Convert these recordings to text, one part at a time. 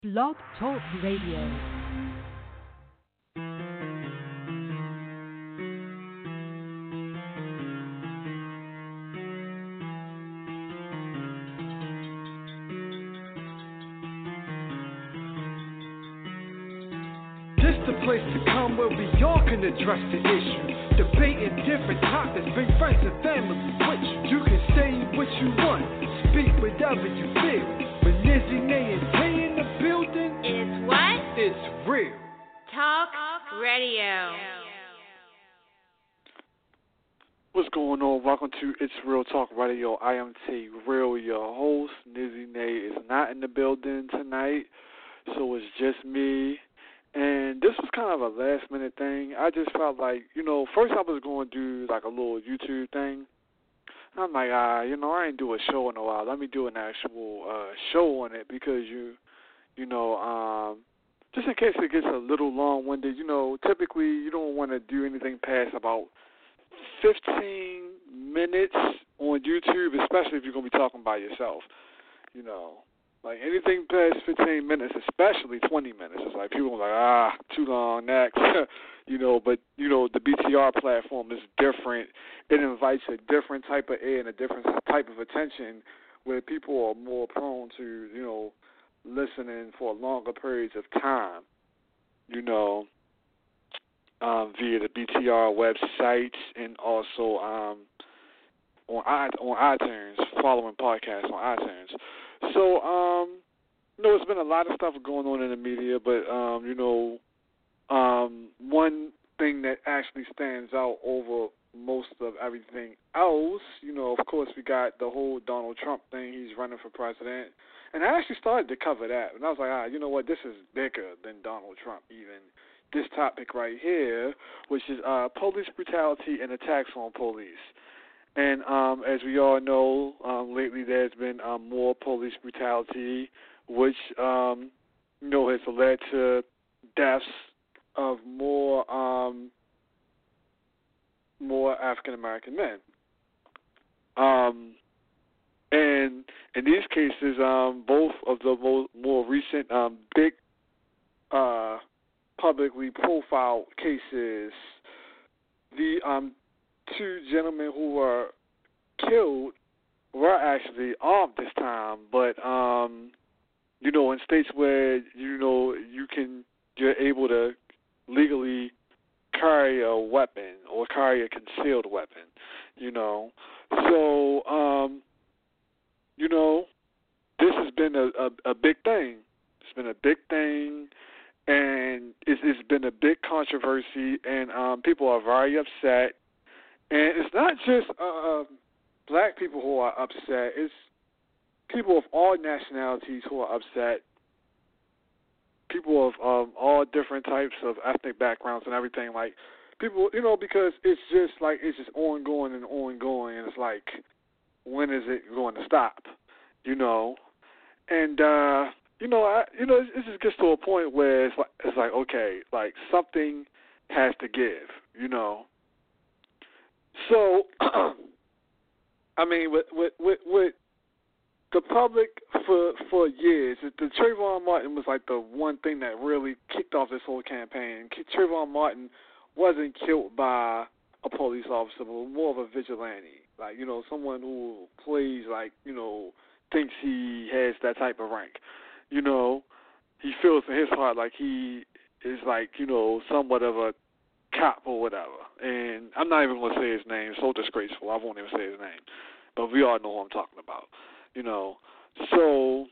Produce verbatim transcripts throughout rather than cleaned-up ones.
Blog Talk Radio. This the place to come where we all can address the issue. Debating different topics, bring friends and family with you. You can say what you want, speak whatever you feel. When Lizzie, Nay, and Tay in the building, it's what? It's real. Talk Radio. What's going on? Welcome to It's Real Talk Radio. I am T Real, your host. Nizzy Nay is not in the building tonight, so it's just me. And this was kind of a last minute thing. I just felt like, you know, first I was going to do like a little YouTube thing. And I'm like, ah, you know, I ain't do a show in a while. Let me do an actual uh, show on it because you, you know, um, just in case it gets a little long-winded, you know, typically you don't want to do anything past about fifteen minutes on YouTube, especially if you're going to be talking by yourself, you know. Like, anything past fifteen minutes, especially twenty minutes, it's like people are like, ah, too long, next. you know, but, you know, the B T R platform is different. It invites a different type of ear and a different type of attention where people are more prone to, you know, listening for longer periods of time, you know, um, via the B T R websites and also um, on, I, on iTunes, following podcasts on iTunes. So, um, you know, there's been a lot of stuff going on in the media, but, um, you know, um, one thing that actually stands out over most of everything else, you know, of course, we got the whole Donald Trump thing. He's running for president. And I actually started to cover that. And I was like, ah, you know what, this is bigger than Donald Trump even. This topic right here, which is uh, police brutality and attacks on police. And um, as we all know, um, lately there's been um, more police brutality, which um, you know has led to deaths of more um, more African American men. Um, and in these cases, um, both of the more, more recent um, big uh, publicly profiled cases, the um, two gentlemen who were killed were actually armed this time, but um, you know, in states where you know you can, you're able to legally carry a weapon or carry a concealed weapon, you know. So, um, you know, this has been a, a, a big thing. It's been a big thing, and it's, it's been a big controversy, and um, people are very upset. And it's not just uh, black people who are upset. It's people of all nationalities who are upset. People of um, all different types of ethnic backgrounds and everything. Like, people, you know, because it's just like, it's just ongoing and ongoing. And it's like, when is it going to stop? You know? And, uh, you know, I, you know, it just gets to a point where it's like, it's like, okay, like, something has to give, you know? So, I mean, with, with with with the public for for years, the Trayvon Martin was like the one thing that really kicked off this whole campaign. Trayvon Martin wasn't killed by a police officer, but more of a vigilante, like, you know, someone who plays like, you know, thinks he has that type of rank. You know, he feels in his heart like he is like, you know, somewhat of a cop or whatever. And I'm not even going to say his name. It's so disgraceful. I won't even say his name. But we all know who I'm talking about. You know. So,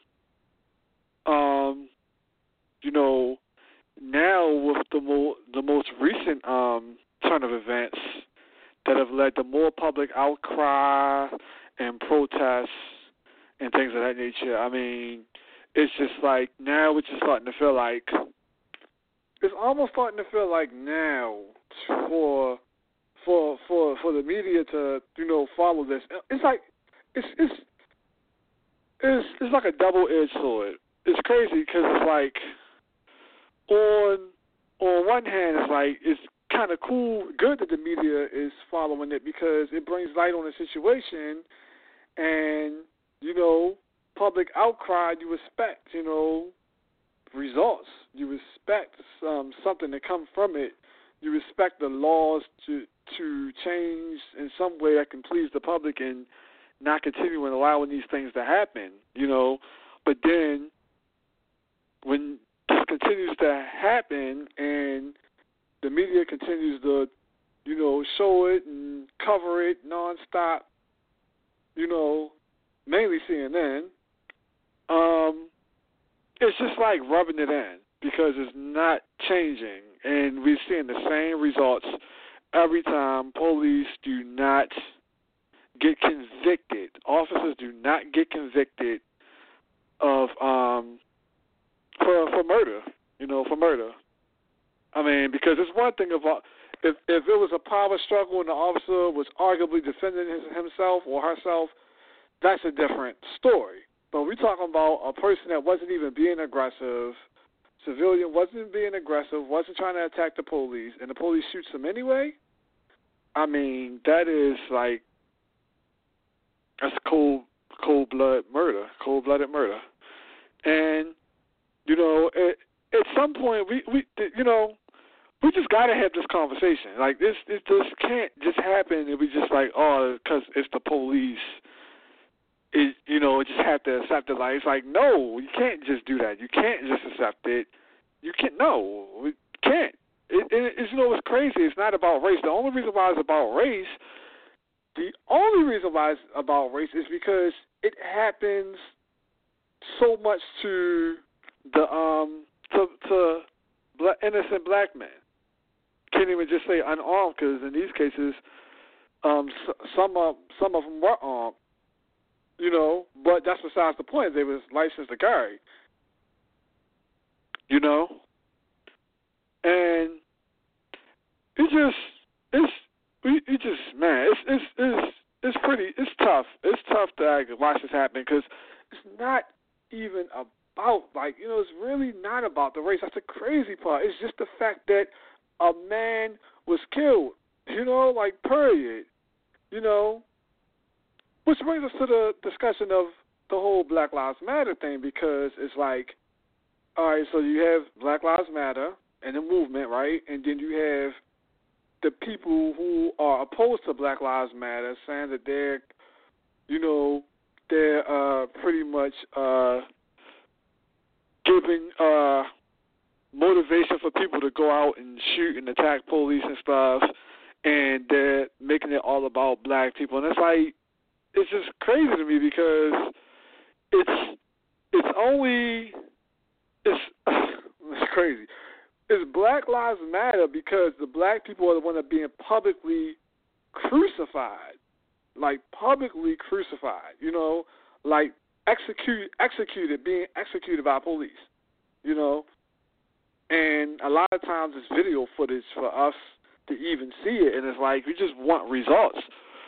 um, you know, now with the, mo- the most recent um, turn of events that have led to more public outcry and protests and things of that nature, I mean, it's just like now it's just starting to feel like it's almost starting to feel like now for for for for the media to, you know, follow this. It's like it's it's it's it's like a double-edged sword. It's crazy because it's like on on one hand it's like it's kind of cool, good that the media is following it because it brings light on the situation, and you know, public outcry you expect, you know. results. You respect um, something that comes from it. You respect the laws to to change in some way that can please the public and not continue and allowing these things to happen, you know. But then when this continues to happen and the media continues to, you know, show it and cover it nonstop, you know, mainly C N N, um, it's just like rubbing it in because it's not changing. And we're seeing the same results every time. Police do not get convicted. Officers do not get convicted of um for for murder. You know, for murder. I mean, because it's one thing about if if it was a power struggle and the officer was arguably defending his, himself or herself, that's a different story. But we're talking about a person that wasn't even being aggressive. Civilian wasn't being aggressive, wasn't trying to attack the police, and the police shoots him anyway. I mean, that is like that's cold, cold blood murder, cold blooded murder. And you know, at, at some point, we, we, you know, we just gotta have this conversation. Like this, it just can't just happen. And we just like, oh, because it's the police. It, you know, just have to accept it. Like it's like, no, you can't just do that. You can't just accept it. You can't. No, we can't. It, it, it's, you know, it's crazy. It's not about race. The only reason why it's about race, the only reason why it's about race is because it happens so much to the um to to black, innocent black men. Can't even just say unarmed because in these cases, um, some of some of them were armed. You know, but that's besides the point. They was licensed to carry. You know, and it just it's it just man, it's it's it's it's pretty it's tough. It's tough to like, watch this happen because it's not even about like you know it's really not about the race. That's the crazy part. It's just the fact that a man was killed. You know, like period. You know. Which brings us to the discussion of the whole Black Lives Matter thing because it's like, all right, so you have Black Lives Matter and the movement, right? And then you have the people who are opposed to Black Lives Matter saying that they're, you know, they're uh, pretty much uh, giving uh, motivation for people to go out and shoot and attack police and stuff, and they're making it all about black people. And it's like, it's just crazy to me because it's it's only it's it's crazy. It's Black Lives Matter because the black people are the ones that are being publicly crucified, like publicly crucified. You know, like executed, executed, being executed by police. You know, and a lot of times it's video footage for us to even see it, and it's like we just want results.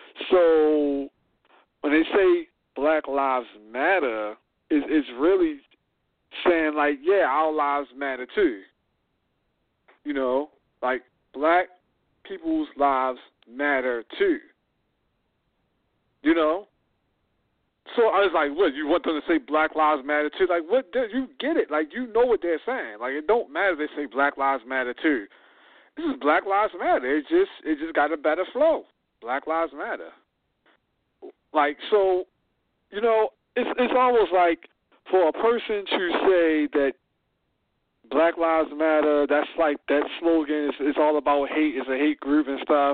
So when they say Black Lives Matter, it's, it's really saying, like, yeah, our lives matter too. You know, like, black people's lives matter too. You know? So I was like, what, you want them to say Black Lives Matter too? Like, what, you get it. Like, you know what they're saying. Like, it don't matter if they say Black Lives Matter too. This is Black Lives Matter. It just, it just got a better flow. Black Lives Matter. Like, so, you know, it's it's almost like for a person to say that Black Lives Matter, that's like that slogan, is it's all about hate, it's a hate group and stuff.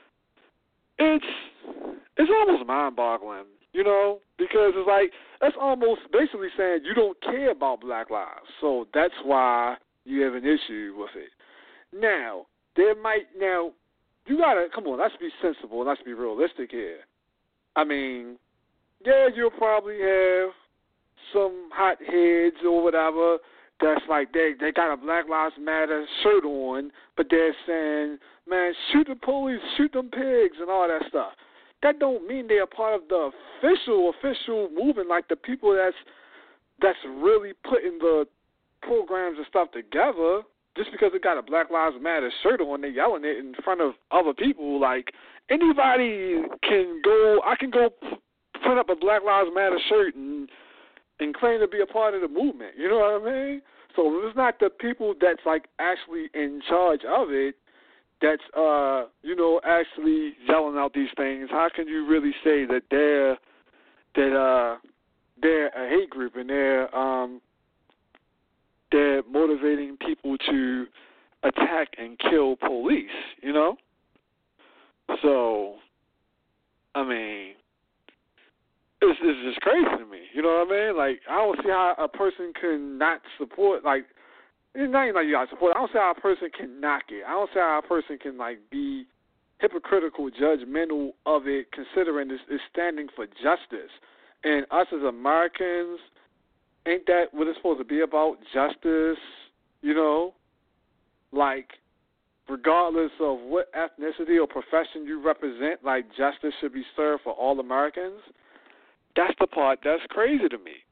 It's it's almost mind-boggling, you know, because it's like that's almost basically saying you don't care about black lives, so that's why you have an issue with it. Now, there might now you gotta come on, let's be sensible, let's be realistic here. I mean, yeah, you'll probably have some hot heads or whatever that's like they they got a Black Lives Matter shirt on, but they're saying, man, shoot the police, shoot them pigs, and all that stuff. That don't mean they're part of the official official movement, like the people that's that's really putting the programs and stuff together. Just because they got a Black Lives Matter shirt on, they're yelling it in front of other people. Like, anybody can go, I can go put up a Black Lives Matter shirt and and claim to be a part of the movement. You know what I mean? So it's not the people that's like actually in charge of it that's uh you know actually yelling out these things, how can you really say that they're that uh they're a hate group and they're um they're motivating people to attack and kill police, you know? So, I mean, it's, it's just crazy to me, you know what I mean? Like, I don't see how a person can not support, like, it's not even like you got to support it. I don't see how a person can knock it. I don't see how a person can, like, be hypocritical, judgmental of it, considering it's, it's standing for justice. And us as Americans, ain't that what it's supposed to be about? Justice, you know? Like, regardless of what ethnicity or profession you represent, like, justice should be served for all Americans. That's the part that's crazy to me.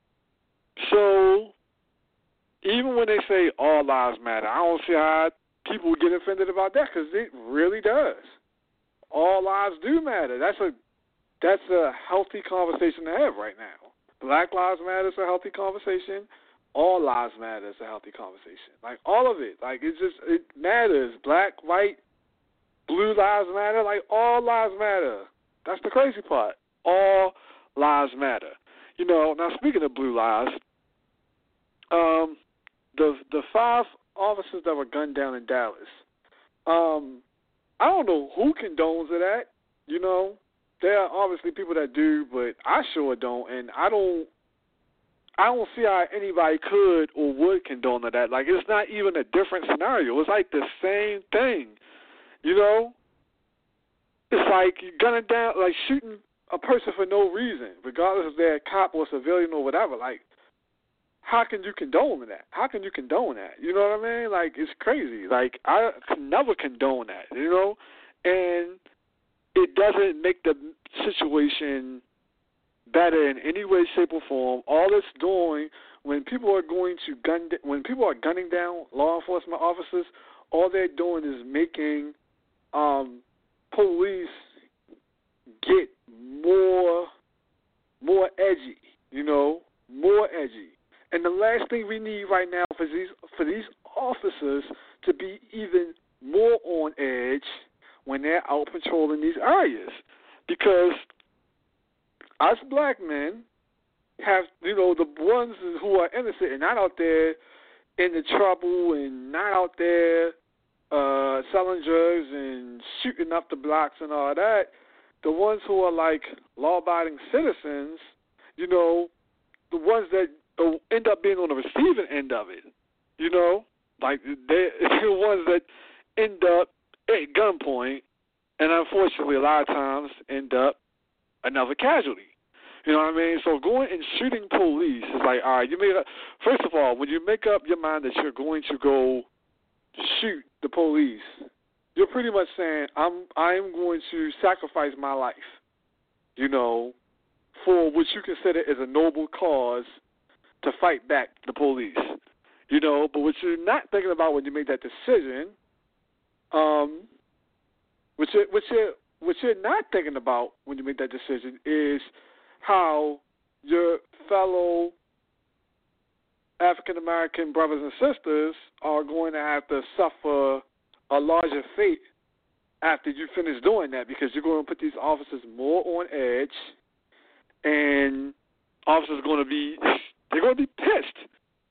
So, even when they say all lives matter, I don't see how people get offended about that, because it really does. All lives do matter. That's a that's a healthy conversation to have right now. Black lives matter is a healthy conversation. All lives matter is a healthy conversation. Like, all of it. Like, it just, it matters. Black, white, blue lives matter. Like, all lives matter. That's the crazy part. All lives matter. You know, now speaking of blue lives, um, the the five officers that were gunned down in Dallas, um, I don't know who condones of that. You know, there are obviously people that do, but I sure don't, and I don't. I don't see how anybody could or would condone of that. Like, it's not even a different scenario. It's like the same thing. You know, it's like you're gunning down, like shooting a person for no reason, regardless if they're a cop or civilian or whatever. Like, how can you condone that? How can you condone that? You know what I mean? Like, it's crazy. Like, I can never condone that, you know? And it doesn't make the situation better in any way, shape, or form. All it's doing, when people are going to gun, when people are gunning down law enforcement officers, all they're doing is making um, police get more, more edgy. You know, more edgy. And the last thing we need right now for these for these officers to be even more on edge when they're out patrolling these areas, because us black men have, you know, the ones who are innocent and not out there in the trouble and not out there uh, selling drugs and shooting up the blocks and all that, the ones who are like law-abiding citizens, you know, the ones that end up being on the receiving end of it, you know, like they're the ones that end up at gunpoint and unfortunately a lot of times end up another casualty. You know what I mean? So going and shooting police is like, all right, you make up, first of all, when you make up your mind that you're going to go shoot the police, you're pretty much saying, I'm I'm going to sacrifice my life, you know, for what you consider as a noble cause to fight back the police. You know, but what you're not thinking about when you make that decision, um, what you're, what you're, what you're not thinking about when you make that decision is how your fellow African-American brothers and sisters are going to have to suffer a larger fate after you finish doing that, because you're going to put these officers more on edge, and officers are going to be, they're going to be pissed.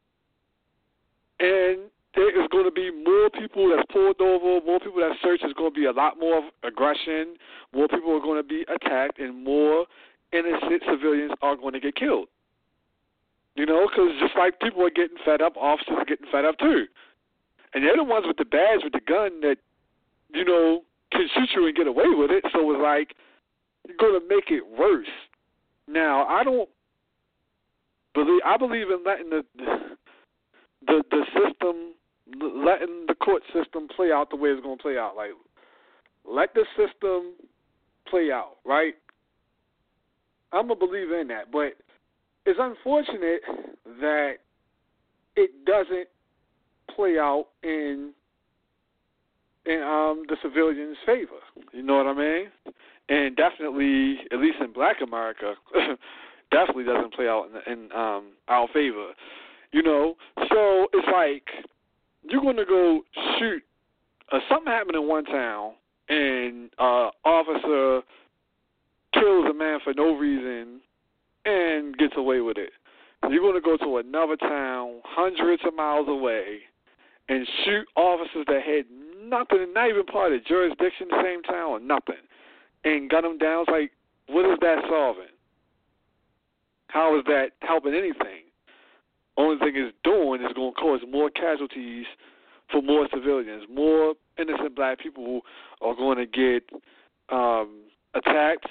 And there is going to be more people that's pulled over, more people that search. There's going to be a lot more aggression, more people are going to be attacked, and more innocent civilians are going to get killed. You know, because just like people are getting fed up, officers are getting fed up too. And they're the ones with the badge, with the gun that, you know, can shoot you and get away with it. So it's like, you're going to make it worse. Now, I don't believe, I believe in letting the, the, the system, letting the court system play out the way it's going to play out. Like, let the system play out, right? I'm a believer in that, but it's unfortunate that it doesn't play out in in um, the civilians' favor. You know what I mean? And definitely, at least in Black America, definitely doesn't play out in, in um, our favor. You know, so it's like you're going to go shoot. Uh, something happened in one town, and uh, officer kills a man for no reason and gets away with it. You're going to go to another town hundreds of miles away and shoot officers that had nothing, not even part of the jurisdiction, the same town or nothing, and gun them down. It's like, what is that solving? How is that helping anything? Only thing it's doing is going to cause more casualties for more civilians. More innocent black people are going to get um, attacked,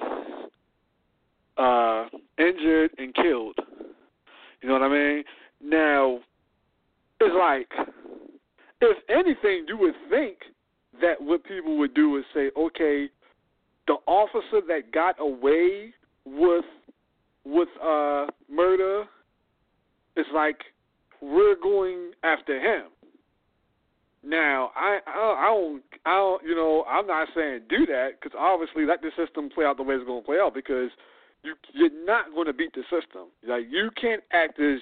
uh, injured, and killed. You know what I mean? Now, it's like, if anything, you would think that what people would do is say, okay, the officer that got away with with uh, murder, it's like we're going after him. Now, I, I, I don't, I don't, you know, I'm not saying do that because obviously let the system play out the way it's going to play out because you, you're not going to beat the system. Like you can't act as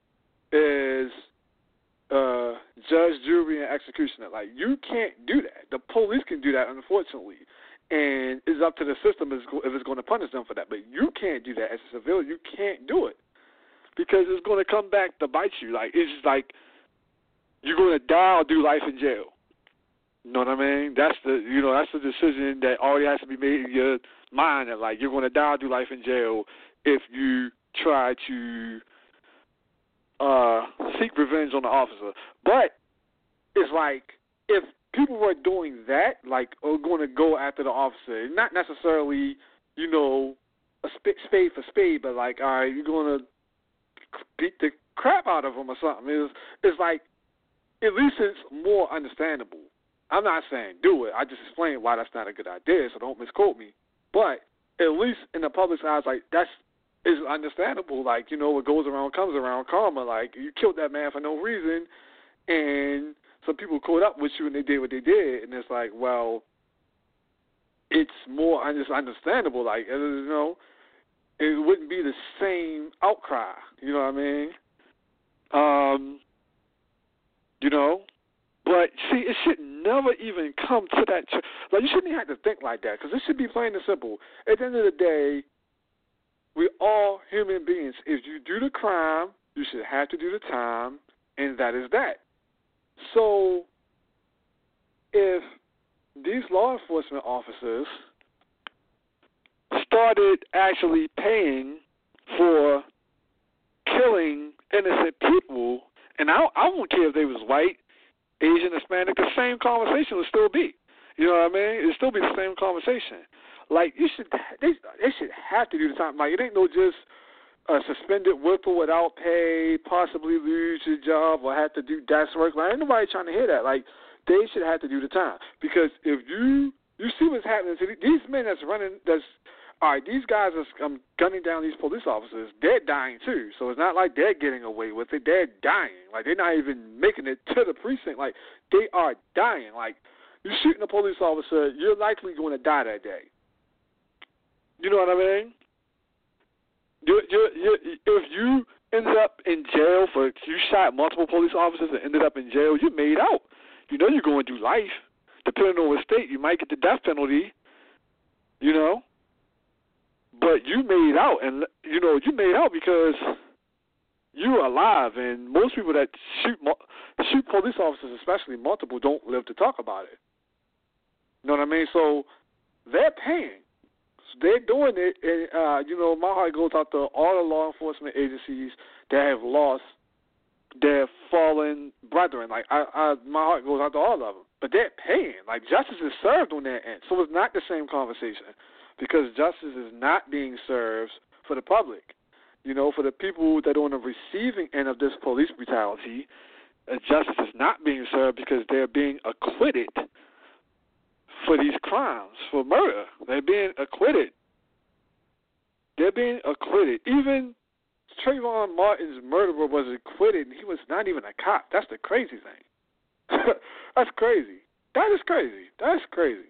as uh, judge, jury, and executioner. Like you can't do that. The police can do that, unfortunately, and it's up to the system if it's going to punish them for that. But you can't do that as a civilian. You can't do it because it's going to come back to bite you. Like it's just like you're going to die or do life in jail. You know what I mean? That's the you know that's the decision that already has to be made in your mind. That like you're going to die or do life in jail if you try to uh, seek revenge on the officer. But it's like if people were doing that, like are going to go after the officer, not necessarily you know a spade for spade, but like all right, you're going to beat the crap out of them or something. It's it's like at least it's more understandable. I'm not saying do it. I just explained why that's not a good idea, so don't misquote me. But at least in the public's eyes, like that's is understandable. Like you know, what goes around comes around. Karma. Like you killed that man for no reason, and some people caught up with you and they did what they did, and it's like, well, it's more just understandable. Like you know, it wouldn't be the same outcry. You know what I mean? Um, you know. But, see, it should never even come to that. Ch- like, you shouldn't even have to think like that because it should be plain and simple. At the end of the day, we're all human beings. If you do the crime, you should have to do the time, and that is that. So, if these law enforcement officers started actually paying for killing innocent people, and I, I won't care if they was white, Asian, Hispanic, the same conversation would still be. You know what I mean? It'd still be the same conversation. Like, you should, they, they should have to do the time. Like, it ain't no just uh, suspended with or without pay, possibly lose your job or have to do desk work. Like, ain't nobody trying to hear that. Like, they should have to do the time. Because if you, you see what's happening to these men that's running, that's, all right, these guys are um, gunning down these police officers. They're dying, too. So it's not like they're getting away with it. They're dying. Like, they're not even making it to the precinct. Like, they are dying. Like, you're shooting a police officer, you're likely going to die that day. You know what I mean? You, you, you, if you ended up in jail for, you shot multiple police officers and ended up in jail, you're made out. You know you're going to do life. Depending on what state, you might get the death penalty, you know? But you made out, and, you know, you made out because you were alive, and most people that shoot shoot police officers, especially multiple, don't live to talk about it. You know what I mean? So they're paying. So they're doing it, and, uh, you know, my heart goes out to all the law enforcement agencies that have lost their fallen brethren. Like, I, I, my heart goes out to all of them. But they're paying. Like, justice is served on their end. So it's not the same conversation. Because justice is not being served for the public. You know, for the people that are on the receiving end of this police brutality, uh, justice is not being served because they're being acquitted for these crimes, for murder. They're being acquitted. They're being acquitted. Even Trayvon Martin's murderer was acquitted, and he was not even a cop. That's the crazy thing. That's crazy. That is crazy. That's crazy.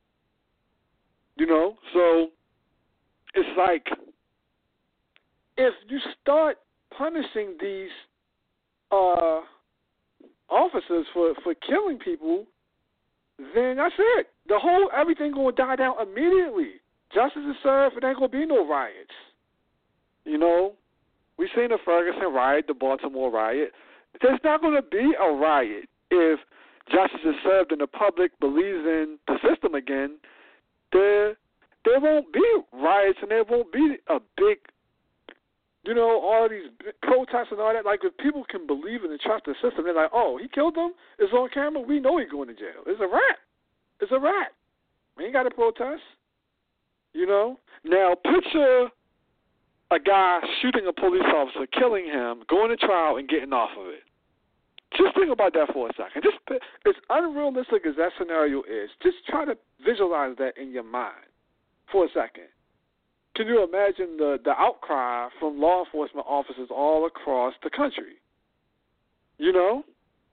You know, so it's like if you start punishing these uh, officers for, for killing people, then that's it. The whole everything gonna die down immediately. Justice is served, and there ain't gonna be no riots. You know, we seen the Ferguson riot, the Baltimore riot. There's not gonna be a riot if justice is served and the public believes in the system again. There, there won't be riots, and there won't be a big, you know, all these protests and all that. Like, if people can believe in and trust the system, they're like, oh, he killed them? It's on camera? We know he's going to jail. It's a rat. It's a rat. We ain't got to protest. You know? Now, picture a guy shooting a police officer, killing him, going to trial, and getting off of it. Just think about that for a second. Just, as unrealistic as that scenario is, just try to visualize that in your mind for a second. Can you imagine the, the outcry from law enforcement officers all across the country? You know?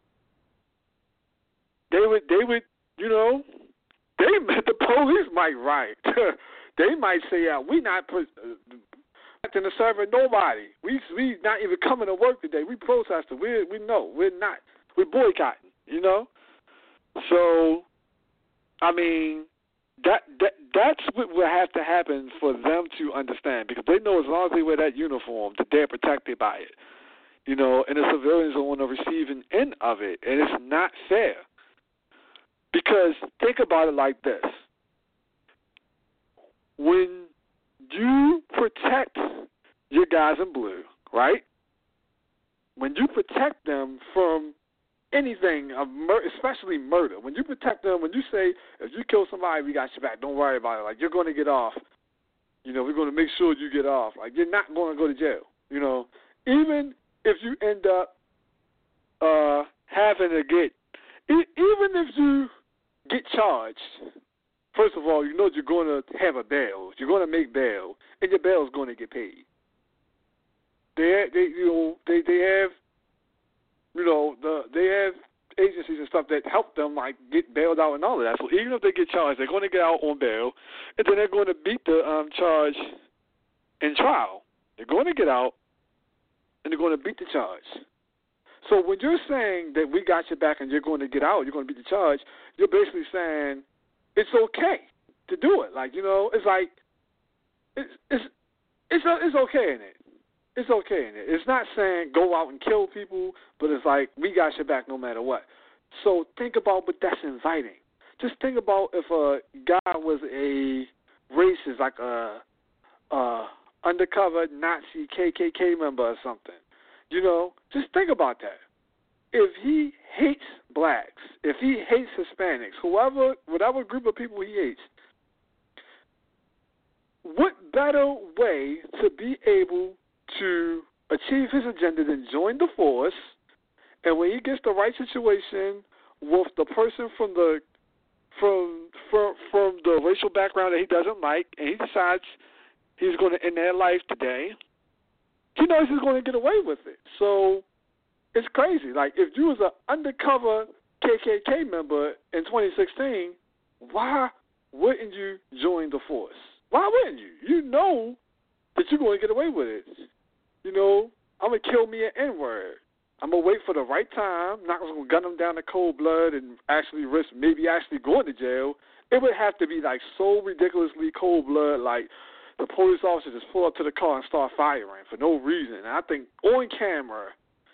They would, they would, you know, they the police might riot. They might say, yeah, we not protecting the servant nobody. We we not even coming to work today. We protesting. We we know we're not. We're boycotting. You know. So, I mean, that that that's what will have to happen for them to understand, because they know as long as they wear that uniform, that they're protected by it. You know, and the civilians are on the receiving end of it, and it's not fair. Because think about it like this. When you protect your guys in blue, right? When you protect them from anything, of mur- especially murder, when you protect them, when you say, if you kill somebody, we got your back, don't worry about it. Like, you're going to get off. You know, we're going to make sure you get off. Like, you're not going to go to jail. You know, even if you end up uh, having to get, e- even if you get charged, first of all, you know you're going to have a bail. You're going to make bail, and your bail is going to get paid. They, they, you know, they, they have, you know, the they have agencies and stuff that help them, like, get bailed out and all of that. So even if they get charged, they're going to get out on bail, and then they're going to beat the um, charge in trial. They're going to get out, and they're going to beat the charge. So when you're saying that we got your back and you're going to get out, you're going to beat the charge, you're basically saying it's okay to do it. Like, you know, it's like it's it's it's it's okay in it. It's okay in it. It's not saying go out and kill people, but it's like we got your back no matter what. So think about what that's inviting. Just think about if a guy was a racist, like a, a undercover Nazi K K K member or something. You know, just think about that. If he hates blacks, if he hates Hispanics, whoever, whatever group of people he hates, what better way to be able to achieve his agenda than join the force, and when he gets the right situation with the person from the from from from the racial background that he doesn't like, and he decides he's going to end their life today, he knows he's going to get away with it. So it's crazy. Like, if you was an undercover K K K member in twenty sixteen, why wouldn't you join the force? Why wouldn't you? You know that you're going to get away with it. You know, I'm going to kill me an N-word. I'm going to wait for the right time. I'm not going to gun them down to cold blood and actually risk maybe actually going to jail. It would have to be, like, so ridiculously cold blood, like the police officer just pull up to the car and start firing for no reason. And I think on camera,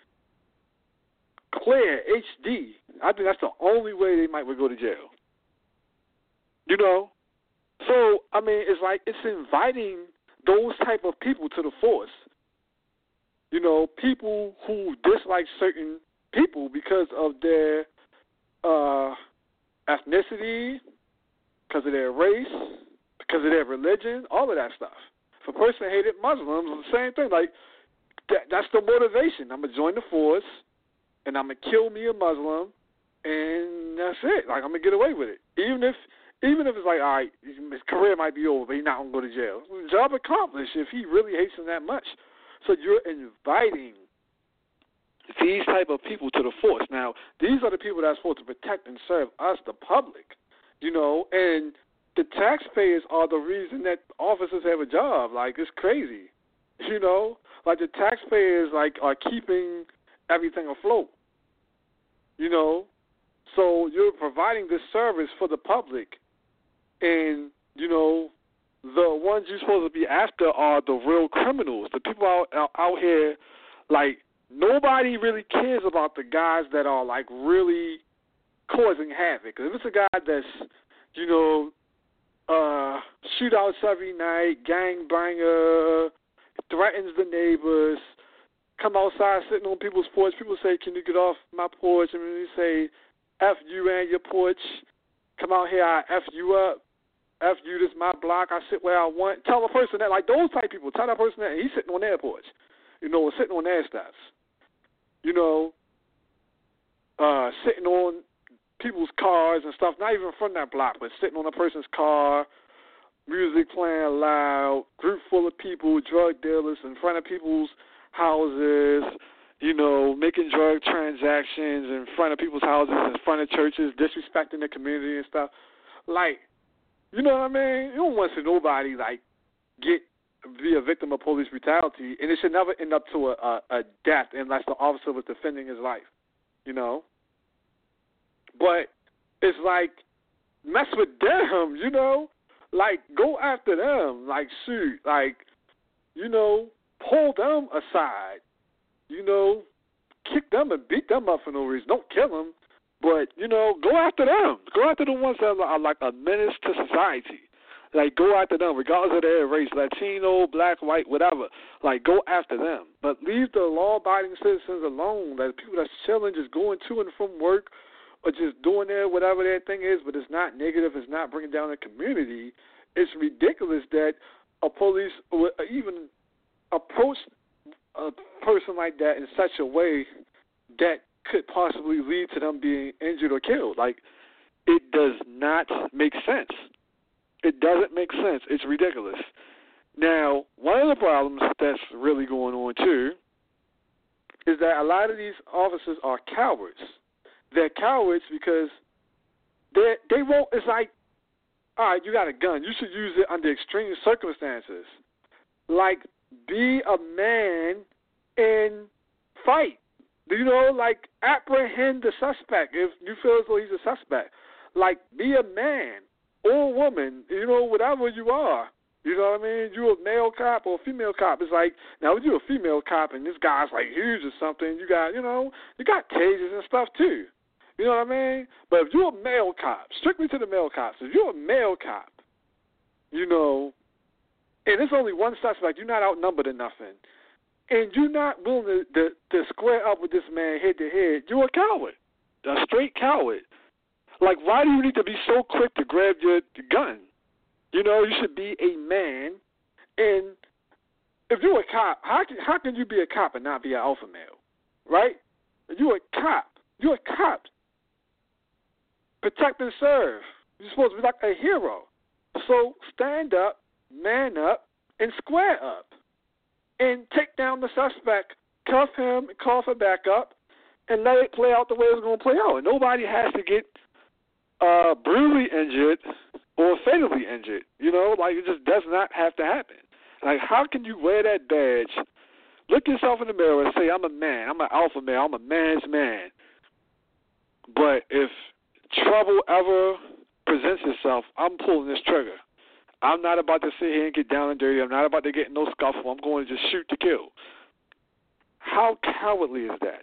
clear, H D, I think that's the only way they might would go to jail. You know? So, I mean, it's like it's inviting those type of people to the force. You know, people who dislike certain people because of their uh, ethnicity, because of their race, because of their religion, all of that stuff. If a person hated Muslims, it's the same thing. Like, that, that's the motivation. I'm going to join the force, and I'm going to kill me a Muslim, and that's it. Like, I'm going to get away with it. Even if even if it's like, all right, his career might be over, but he's not going to go to jail. Job accomplished if he really hates him that much. So you're inviting these type of people to the force. Now, these are the people that are supposed to protect and serve us, the public, you know, and the taxpayers are the reason that officers have a job. Like, it's crazy, you know. Like, the taxpayers, like, are keeping everything afloat. You know, so you're providing this service for the public, and you know, the ones you're supposed to be after are the real criminals, the people out out, out here. Like, nobody really cares about the guys that are like really causing havoc. If it's a guy that's, you know, uh, shootouts every night, gangbanger, threatens the neighbors, come outside sitting on people's porch. People say, "Can you get off my porch?" And when you say, "F you and your porch," come out here, I F you up. F you, this my block. I sit where I want. Tell a person that, like those type people, tell that person that he's sitting on their porch, you know, or sitting on their steps, you know, uh, sitting on people's cars and stuff, not even from that block, but sitting on a person's car, music playing loud, group full of people, drug dealers in front of people's houses, you know, making drug transactions in front of people's houses, in front of churches, disrespecting the community and stuff. Like, you know what I mean? You don't want to see nobody, like, get be a victim of police brutality, and it should never end up to a, a, a death unless the officer was defending his life, you know? But it's like, mess with them, you know? Like, go after them. Like, shoot. Like, you know, pull them aside. You know, kick them and beat them up for no reason. Don't kill them. But, you know, go after them. Go after the ones that are like a menace to society. Like, go after them, regardless of their race, Latino, black, white, whatever. Like, go after them. But leave the law-abiding citizens alone. Like, people that's chilling, just going to and from work, or just doing their whatever their thing is, but it's not negative, it's not bringing down the community. It's ridiculous that a police would even approach a person like that in such a way that could possibly lead to them being injured or killed. Like, it does not make sense. It doesn't make sense. It's ridiculous. Now, one of the problems that's really going on, too, is that a lot of these officers are cowards. They're cowards because they they won't. It's like, all right, you got a gun. You should use it under extreme circumstances. Like, be a man and fight. Do you know, like, apprehend the suspect if you feel as though he's a suspect. Like, be a man or woman, you know, whatever you are. You know what I mean? You're a male cop or a female cop. It's like, now if you're a female cop and this guy's, like, huge or something, you got, you know, you got tasers and stuff, too. You know what I mean? But if you're a male cop, strictly to the male cops, if you're a male cop, you know, and it's only one suspect, you're not outnumbered or nothing, and you're not willing to, to, to square up with this man head to head, you're a coward, a straight coward. Like, why do you need to be so quick to grab your gun? You know, you should be a man, and if you're a cop, how can, how can you be a cop and not be an alpha male, right? If you're a cop, you're a cop. Protect and serve. You're supposed to be like a hero. So stand up, man up, and square up. And take down the suspect, cuff him, and call for backup, and let it play out the way it's going to play out. And nobody has to get uh, brutally injured or fatally injured. You know, like, it just does not have to happen. Like, how can you wear that badge, look yourself in the mirror and say, I'm a man, I'm an alpha male, I'm a man's man. But if trouble ever presents itself, I'm pulling this trigger. I'm not about to sit here and get down and dirty. I'm not about to get in no scuffle. I'm going to just shoot to kill. How cowardly is that?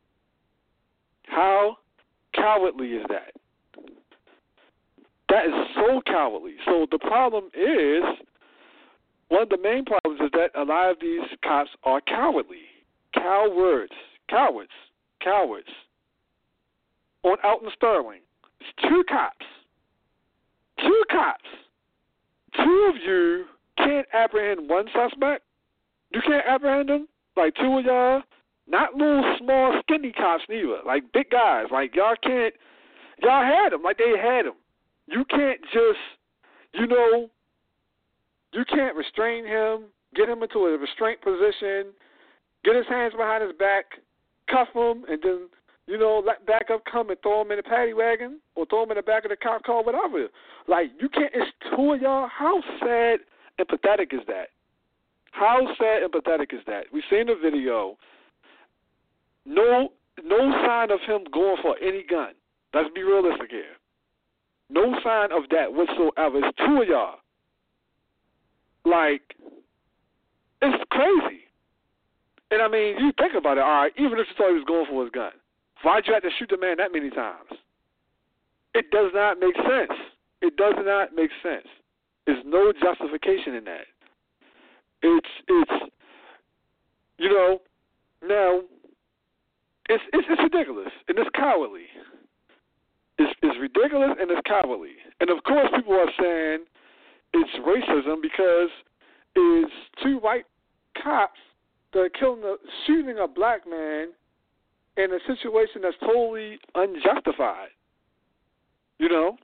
How cowardly is that? That is so cowardly. So the problem is, one of the main problems is that a lot of these cops are cowardly. Cowards. Cowards. Cowards. On Alton Sterling, it's two cops. Two cops. Two of you can't apprehend one suspect. You can't apprehend them. Like, two of y'all, not little small skinny cops neither. Like, big guys. Like, y'all can't, y'all had them like they had them. You can't just, you know, you can't restrain him, get him into a restraint position, get his hands behind his back, cuff him, and then, you know, let backup come and throw him in the paddy wagon or throw him in the back of the cop car, whatever. Like, you can't, it's two of y'all. How sad and pathetic is that? How sad and pathetic is that? We've seen the video. no no sign of him going for any gun. Let's be realistic here. No sign of that whatsoever. It's two of y'all. Like, it's crazy. And I mean, you think about it, all right, even if you thought he was going for his gun, why'd you have to shoot the man that many times? It does not make sense. It does not make sense. There's no justification in that. It's, it's, you know, now, it's, it's, it's ridiculous, and it's cowardly. It's, it's ridiculous, and it's cowardly. And, of course, people are saying it's racism because it's two white cops that are killing a, shooting a black man in a situation that's totally unjustified. You know?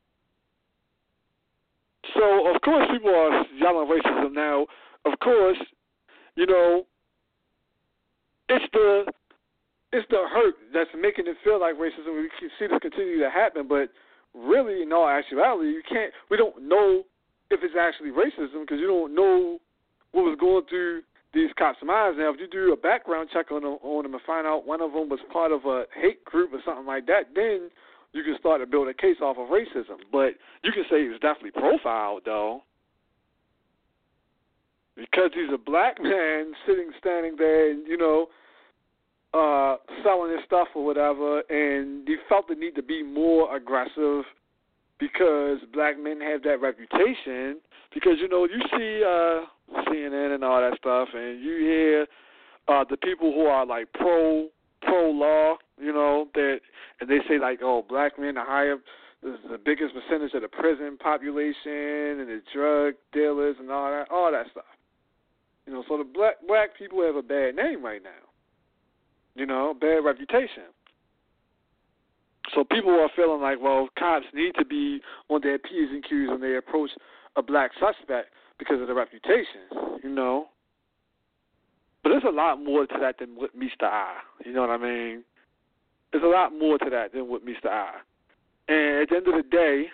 So, of course, people are yelling racism. Now, of course, you know, it's the it's the hurt that's making it feel like racism. We can see this continue to happen, but really, in all actuality, you can't. We don't know if it's actually racism because you don't know what was going through these cops' minds. Now, if you do a background check on them, on them and find out one of them was part of a hate group or something like that, then you can start to build a case off of racism. But you can say he was definitely profiled, though, because he's a black man sitting, standing there, and, you know, uh, selling his stuff or whatever, and he felt the need to be more aggressive because black men have that reputation. Because, you know, you see uh, C N N and all that stuff, and you hear uh, the people who are, like, pro pro law, you know, that, and they say, like, oh, black men are higher, this is the biggest percentage of the prison population and the drug dealers and all that, all that stuff. You know, so the black black people have a bad name right now. You know, bad reputation. So people are feeling like, well, cops need to be on their P's and Q's when they approach a black suspect because of the reputation, you know. But there's a lot more to that than what meets the eye. You know what I mean? There's a lot more to that than what meets the eye. And at the end of the day,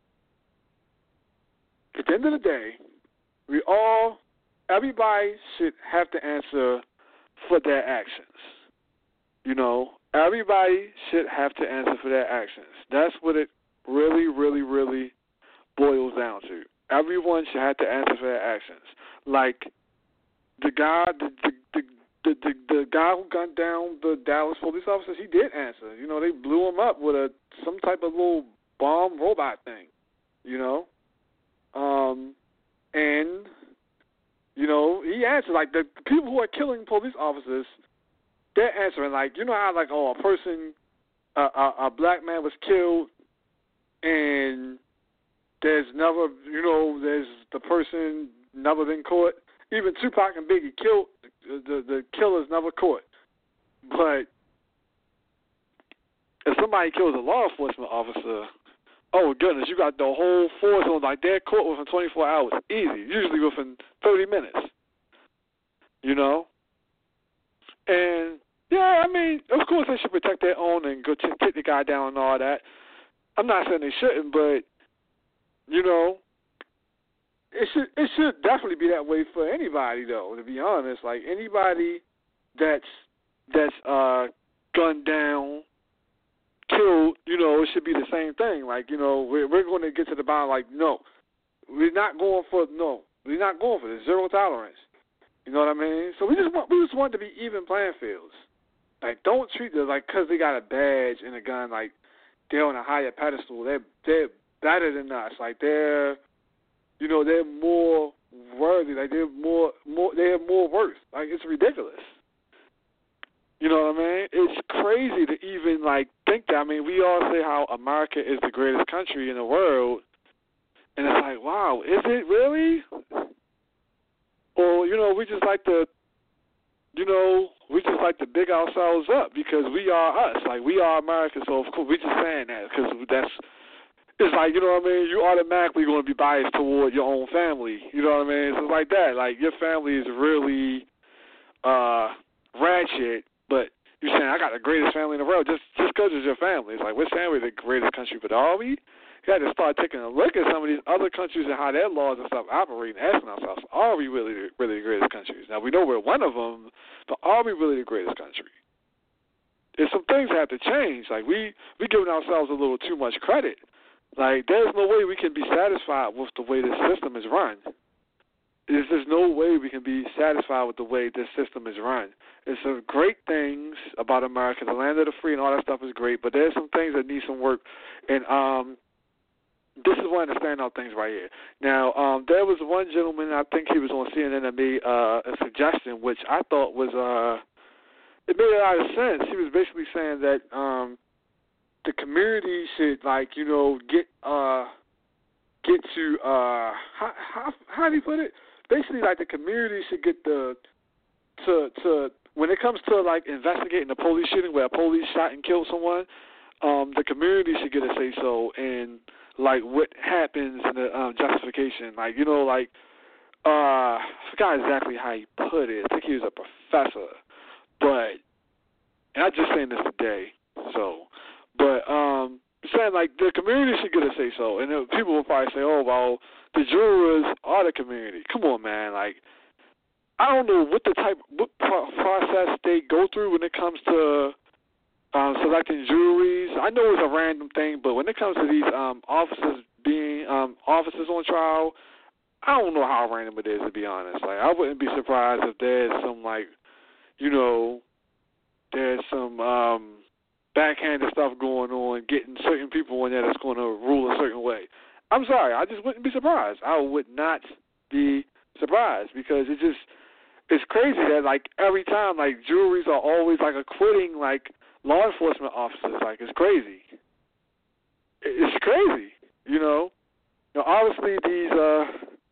at the end of the day, we all, everybody should have to answer for their actions. You know, everybody should have to answer for their actions. That's what it really, really, really boils down to. Everyone should have to answer for their actions. Like the guy, the the the the, the, the guy who gunned down the Dallas police officers, he did answer. You know, they blew him up with a some type of little bomb robot thing. You know, um, and you know he answered. Like the people who are killing police officers, they're answering. Like, you know how, like, oh, a person, a, a, a black man was killed, and there's never, you know, there's the person never been caught. Even Tupac and Biggie killed, the the killer's never caught. But if somebody kills a law enforcement officer, oh goodness, you got the whole force on, like, they're caught within twenty-four hours, easy, usually within thirty minutes. You know, and yeah, I mean, of course they should protect their own and go t- take the guy down and all that. I'm not saying they shouldn't, but, you know, it should it should definitely be that way for anybody, though, to be honest. Like, anybody that's, that's uh, gunned down, killed, you know, it should be the same thing. Like, you know, we're, we're going to get to the bottom, like, no, we're not going for, no, we're not going for this, zero tolerance. You know what I mean? So we just want we just want to be even playing fields. Like, don't treat them like because they got a badge and a gun, like they're on a higher pedestal. They're they're better than us. Like they're, you know, they're more worthy. Like they're more more they have more worth. Like it's ridiculous. You know what I mean? It's crazy to even like think that. I mean, we all say how America is the greatest country in the world, and it's like, wow, is it really? Or, you know, we just like to, you know, we just like to big ourselves up because we are us. Like, we are America, so, of course, we're just saying that because that's, it's like, you know what I mean, you automatically going to be biased toward your own family. You know what I mean? So it's like that. Like, your family is really uh, ratchet, but you're saying, I got the greatest family in the world just just because it's your family. It's like, we're saying we're the greatest country, but are we? You had to start taking a look at some of these other countries and how their laws and stuff operate and asking ourselves, are we really, really the greatest countries? Now, we know we're one of them, but are we really the greatest country? there's some things that have to change. Like we we giving ourselves a little too much credit. Like there's no way we can be satisfied with the way this system is run. There's just no way we can be satisfied with the way this system is run. There's some great things about America, the land of the free and all that stuff is great, but there's some things that need some work. And um, this is one of the standout things right here. Now, um, there was one gentleman, I think he was on C N N, that made uh, a suggestion, which I thought was, uh, it made a lot of sense. He was basically saying that um, the community should, like, you know, get uh, get to, uh, how, how, how do you put it? Basically, like, the community should get the, to, to when it comes to, like, investigating the police shooting where a police shot and killed someone, um, the community should get a say-so in, like, what happens in the um, justification. Like, you know, like, uh, I forgot exactly how he put it. I think he was a professor. But, and I'm just saying this today, so, but, um, saying, like, the community should get a say-so. And then people will probably say, oh, well, the jurors are the community. Come on, man. Like, I don't know what the type, what pro- process they go through when it comes to um, selecting juries. I know it's a random thing, but when it comes to these um, officers being um, officers on trial, I don't know how random it is, to be honest. Like, I wouldn't be surprised if there's some, like, you know, there's some um, backhanded stuff going on, getting certain people in there that's going to rule a certain way. I'm sorry, I just wouldn't be surprised. I would not be surprised because it just, it's crazy that, like, every time, like, juries are always, like, acquitting, like, law enforcement officers. Like, it's crazy. It's crazy, you know. Now, obviously, these, uh,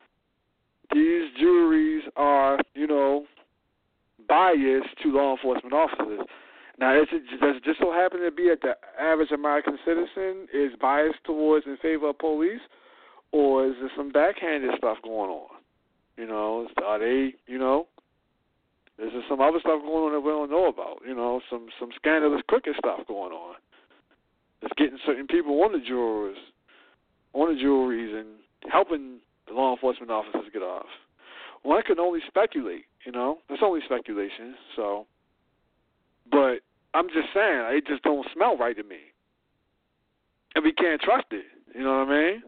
these juries are, you know, biased to law enforcement officers. Now, is it, does it just so happen to be that the average American citizen is biased towards in favor of police, or is there some backhanded stuff going on? You know, are they, you know, is there some other stuff going on that we don't know about? You know, some, some scandalous crooked stuff going on. It's getting certain people on the jurors, on the juries, and helping the law enforcement officers get off. One can only speculate, you know. It's only speculation, so. But I'm just saying, it just don't smell right to me. And we can't trust it, you know what I mean?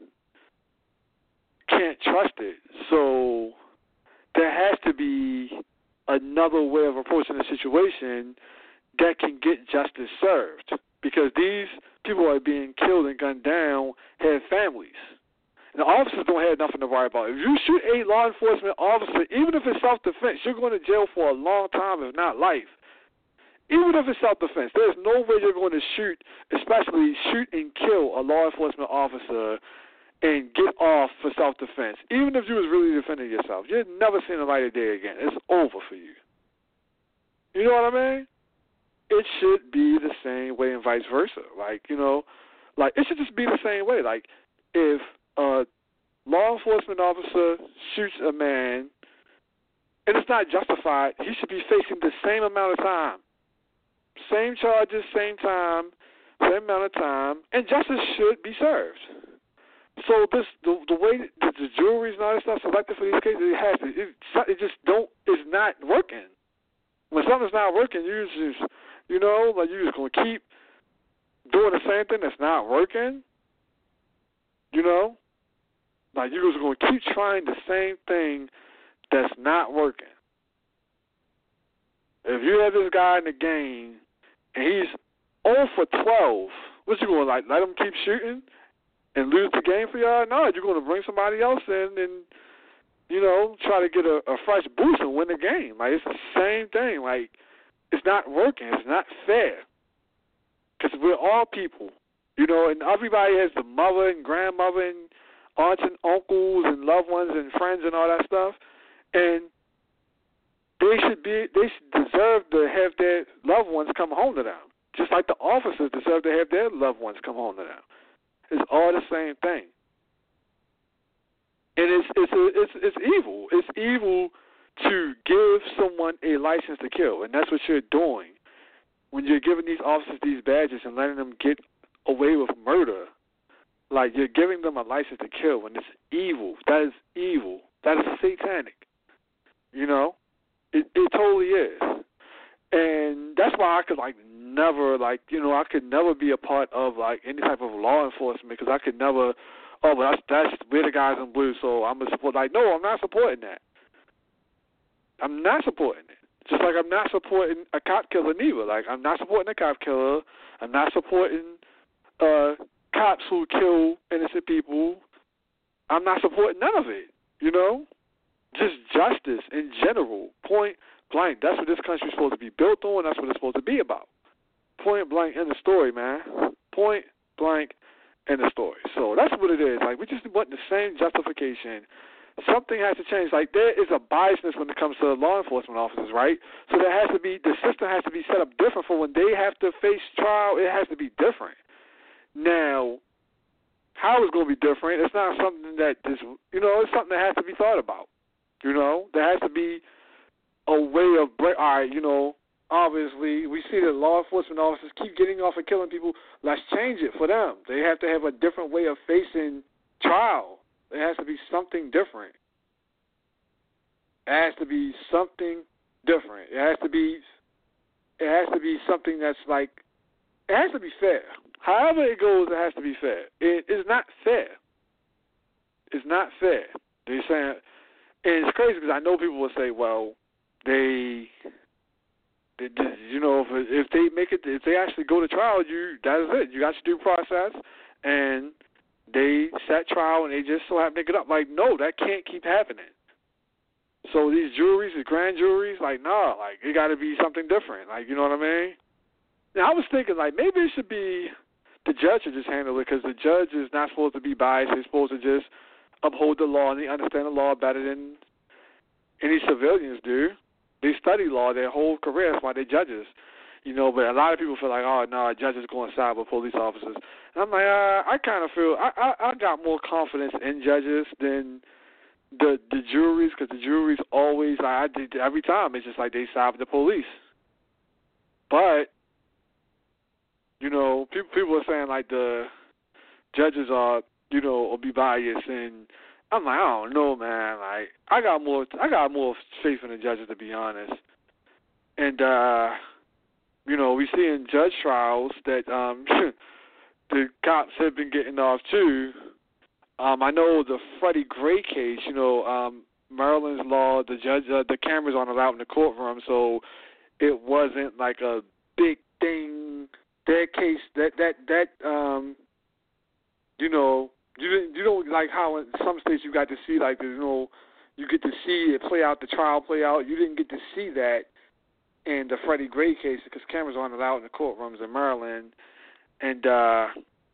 Can't trust it. So there has to be another way of approaching the situation that can get justice served. Because these people are being killed and gunned down have families. And the officers don't have nothing to worry about. If you shoot a law enforcement officer, even if it's self-defense, you're going to jail for a long time, if not life. Even if it's self-defense, there's no way you're going to shoot, especially shoot and kill a law enforcement officer and get off for self-defense. Even if you was really defending yourself, you're never seeing the light of day again. It's over for you. You know what I mean? It should be the same way and vice versa. Like, you know, like it should just be the same way. Like, if a law enforcement officer shoots a man and it's not justified, he should be facing the same amount of time. Same charges, same time, same amount of time, and justice should be served. So this, the, the way that the juries and all that stuff selected for these cases, it has to, it, it just don't, it's not working. When something's not working, you just, you know, like you're just going to keep doing the same thing that's not working, you know? Like you're just going to keep trying the same thing that's not working. If you have this guy in the game and he's zero for twelve, what you going to, like, let him keep shooting and lose the game for y'all? No, you're going to bring somebody else in and, you know, try to get a, a fresh boost and win the game. Like, it's the same thing. Like, it's not working. It's not fair. Because we're all people, you know, and everybody has the mother and grandmother and aunts and uncles and loved ones and friends and all that stuff. And They should be. They should deserve to have their loved ones come home to them, just like the officers deserve to have their loved ones come home to them. It's all the same thing, and it's it's a, it's it's evil. It's evil to give someone a license to kill, and that's what you're doing when you're giving these officers these badges and letting them get away with murder. Like, you're giving them a license to kill, and it's evil. That is evil. That is satanic. You know. It, it totally is. And that's why I could, like, never, like, you know, I could never be a part of, like, any type of law enforcement because I could never, oh, but that's, that's, we're the guys in blue, so I'm going to support. Like, no, I'm not supporting that. I'm not supporting it. Just like I'm not supporting a cop killer neither. Like, I'm not supporting a cop killer. I'm not supporting uh, cops who kill innocent people. I'm not supporting none of it, you know? Just justice in general, point blank. That's what this country's supposed to be built on. That's what it's supposed to be about. Point blank in the story, man. Point blank in the story. So that's what it is. Like, we just want the same justification. Something has to change. Like, there is a biasness when it comes to law enforcement officers, right? So there has to be, the system has to be set up different for when they have to face trial, it has to be different. Now, how it's going to be different, it's not something that is, you know, it's something that has to be thought about. You know, there has to be a way of, break, all right, you know, obviously we see that law enforcement officers keep getting off of killing people. Let's change it for them. They have to have a different way of facing trial. There has to be something different. It has to be something different. It has to be, it has to be something that's like, it has to be fair. However it goes, it has to be fair. It is not fair. It's not fair. They're saying, and it's crazy because I know people will say, well, they, they you know, if, if they make it, if they actually go to trial, you that is it. You got your due process, and they set trial, and they just so happen to get up. Like, no, that can't keep happening. So these juries, these grand juries, like, nah, like, it got to be something different. Like, you know what I mean? Now, I was thinking, like, maybe it should be the judge should just handle it because the judge is not supposed to be biased. They're supposed to just uphold the law, and they understand the law better than any civilians do. They study law their whole career. That's why they're judges. You know, but a lot of people feel like, oh, no, judges go inside with police officers. And I'm like, uh, I kind of feel, I, I, I got more confidence in judges than the the juries because the juries always, like, I did every time, it's just like they side with the police. But, you know, people people are saying, like, the judges are, you know, will be biased, and I'm like, I don't know, man. Like, I got more, I got more faith in the judges, to be honest. And, uh, you know, we see in judge trials that um, the cops have been getting off too. Um, I know the Freddie Gray case. You know, um, Maryland's law, the judge, uh, the cameras aren't allowed in the courtroom, so it wasn't like a big thing. That case, that that that, um, you know. You didn't, you don't like how in some states you got to see, like, you know, you get to see it play out, the trial play out. You didn't get to see that in the Freddie Gray case because cameras aren't allowed in the courtrooms in Maryland. And uh,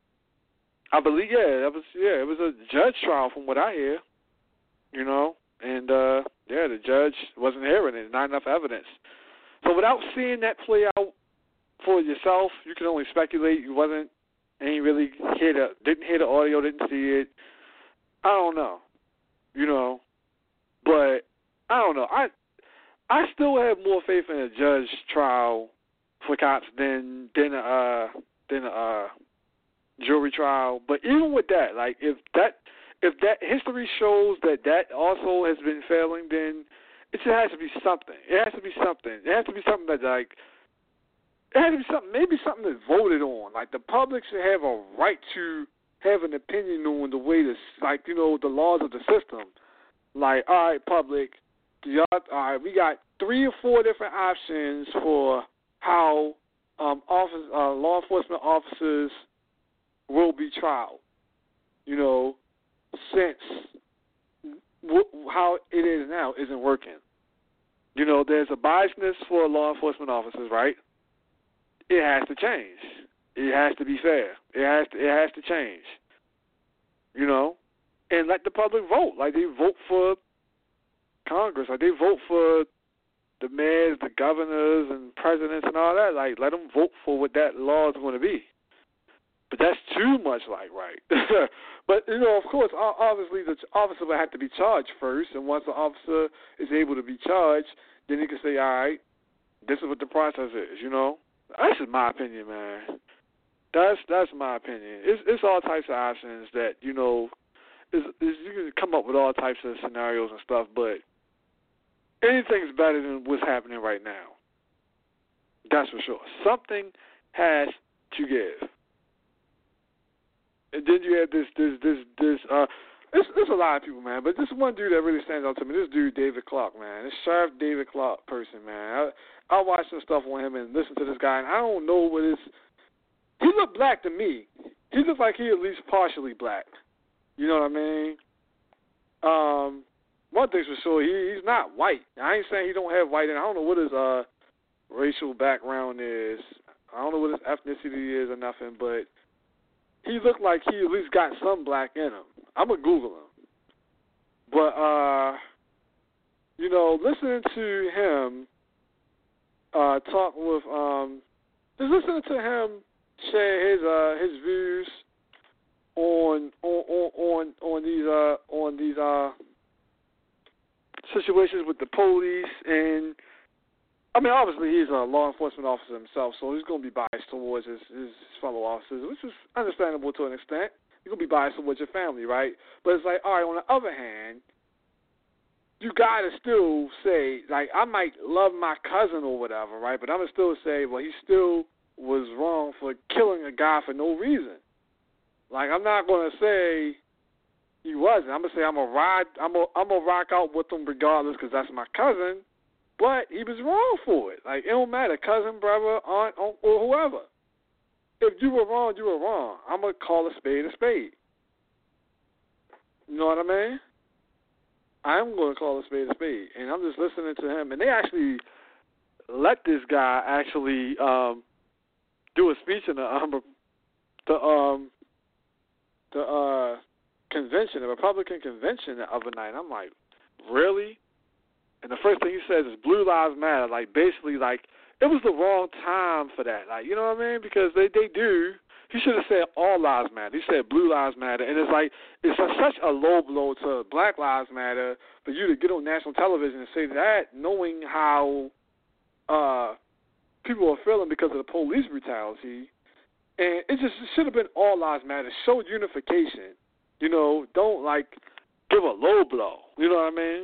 I believe, yeah, that was, yeah, it was a judge trial from what I hear, you know. And, uh, yeah, the judge wasn't hearing it, not enough evidence. So without seeing that play out for yourself, you can only speculate. You wasn't. Ain't really hear the, didn't hear the audio, didn't see it. I don't know, you know, but I don't know. I I still have more faith in a judge trial for cops than than a uh, than a uh, jury trial. But even with that, like if that if that history shows that that also has been failing, then it just has to be something. It has to be something. It has to be something that like. It has to be something, maybe something that's voted on. Like, the public should have a right to have an opinion on the way this, like, you know, the laws of the system. Like, all right, public, y'all, all right, we got three or four different options for how um, office, uh, law enforcement officers will be trialed. You know, since w- how it is now isn't working. You know, there's a biasness for law enforcement officers, right? It has to change. It has to be fair. It has to, it has to change. You know? And let the public vote. Like they vote for Congress. Like they vote for the mayors, the governors, and presidents and all that. Like let them vote for what that law is going to be. But that's too much like right. But, you know, of course, obviously the officer will have to be charged first. And once the officer is able to be charged, then he can say, all right, this is what the process is, you know? That's just my opinion, man. That's that's my opinion. It's it's all types of options that, you know, is is you can come up with all types of scenarios and stuff, but anything's better than what's happening right now. That's for sure. Something has to give. And then you have this, this, this, this. Uh, there's, there's a lot of people, man. But this one dude that really stands out to me. This dude, David Clark, man. This Sheriff David Clark person, man. I, I watched some stuff on him and listened to this guy, and I don't know what his. He looked black to me. He looked like he at least partially black. You know what I mean? Um, one thing's for sure, he, he's not white. I ain't saying he don't have white in. I don't know what his uh racial background is. I don't know what his ethnicity is or nothing, but he looked like he at least got some black in him. I'm going to Google him. But, uh, you know, listening to him uh, talk with, um, just listening to him share his uh, his views on on on on, on these uh on these uh situations with the police, and I mean, obviously he's a law enforcement officer himself, so he's going to be biased towards his, his fellow officers, which is understandable to an extent. You're going to be biased towards your family, right? But it's like, all right, on the other hand, you got to still say, like, I might love my cousin or whatever, right? But I'm going to still say, well, he still was wrong for killing a guy for no reason. Like, I'm not going to say he wasn't. I'm going to say I'm going to ride, I'm going I'm to rock out with him regardless because that's my cousin. But he was wrong for it. Like, it don't matter, cousin, brother, aunt, uncle, or whoever. If you were wrong, you were wrong. I'm going to call a spade a spade. You know what I mean? I'm going to call a spade a spade. And I'm just listening to him. And they actually let this guy actually um, do a speech in the, um, the, um, the uh, convention, the Republican convention the other night. I'm like, really? And the first thing he says is Blue Lives Matter. Like, basically, like, it was the wrong time for that. Like, you know what I mean? Because they, they do. He should have said All Lives Matter. He said Blue Lives Matter. And it's like, it's a, such a low blow to Black Lives Matter for you to get on national television and say that, knowing how uh, people are feeling because of the police brutality. And it just it should have been All Lives Matter. Show unification. You know, don't, like, give a low blow. You know what I mean?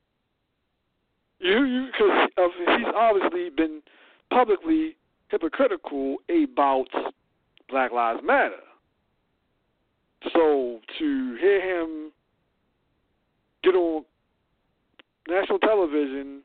You, you, because he's obviously been publicly hypocritical about Black Lives Matter. So to hear him get on national television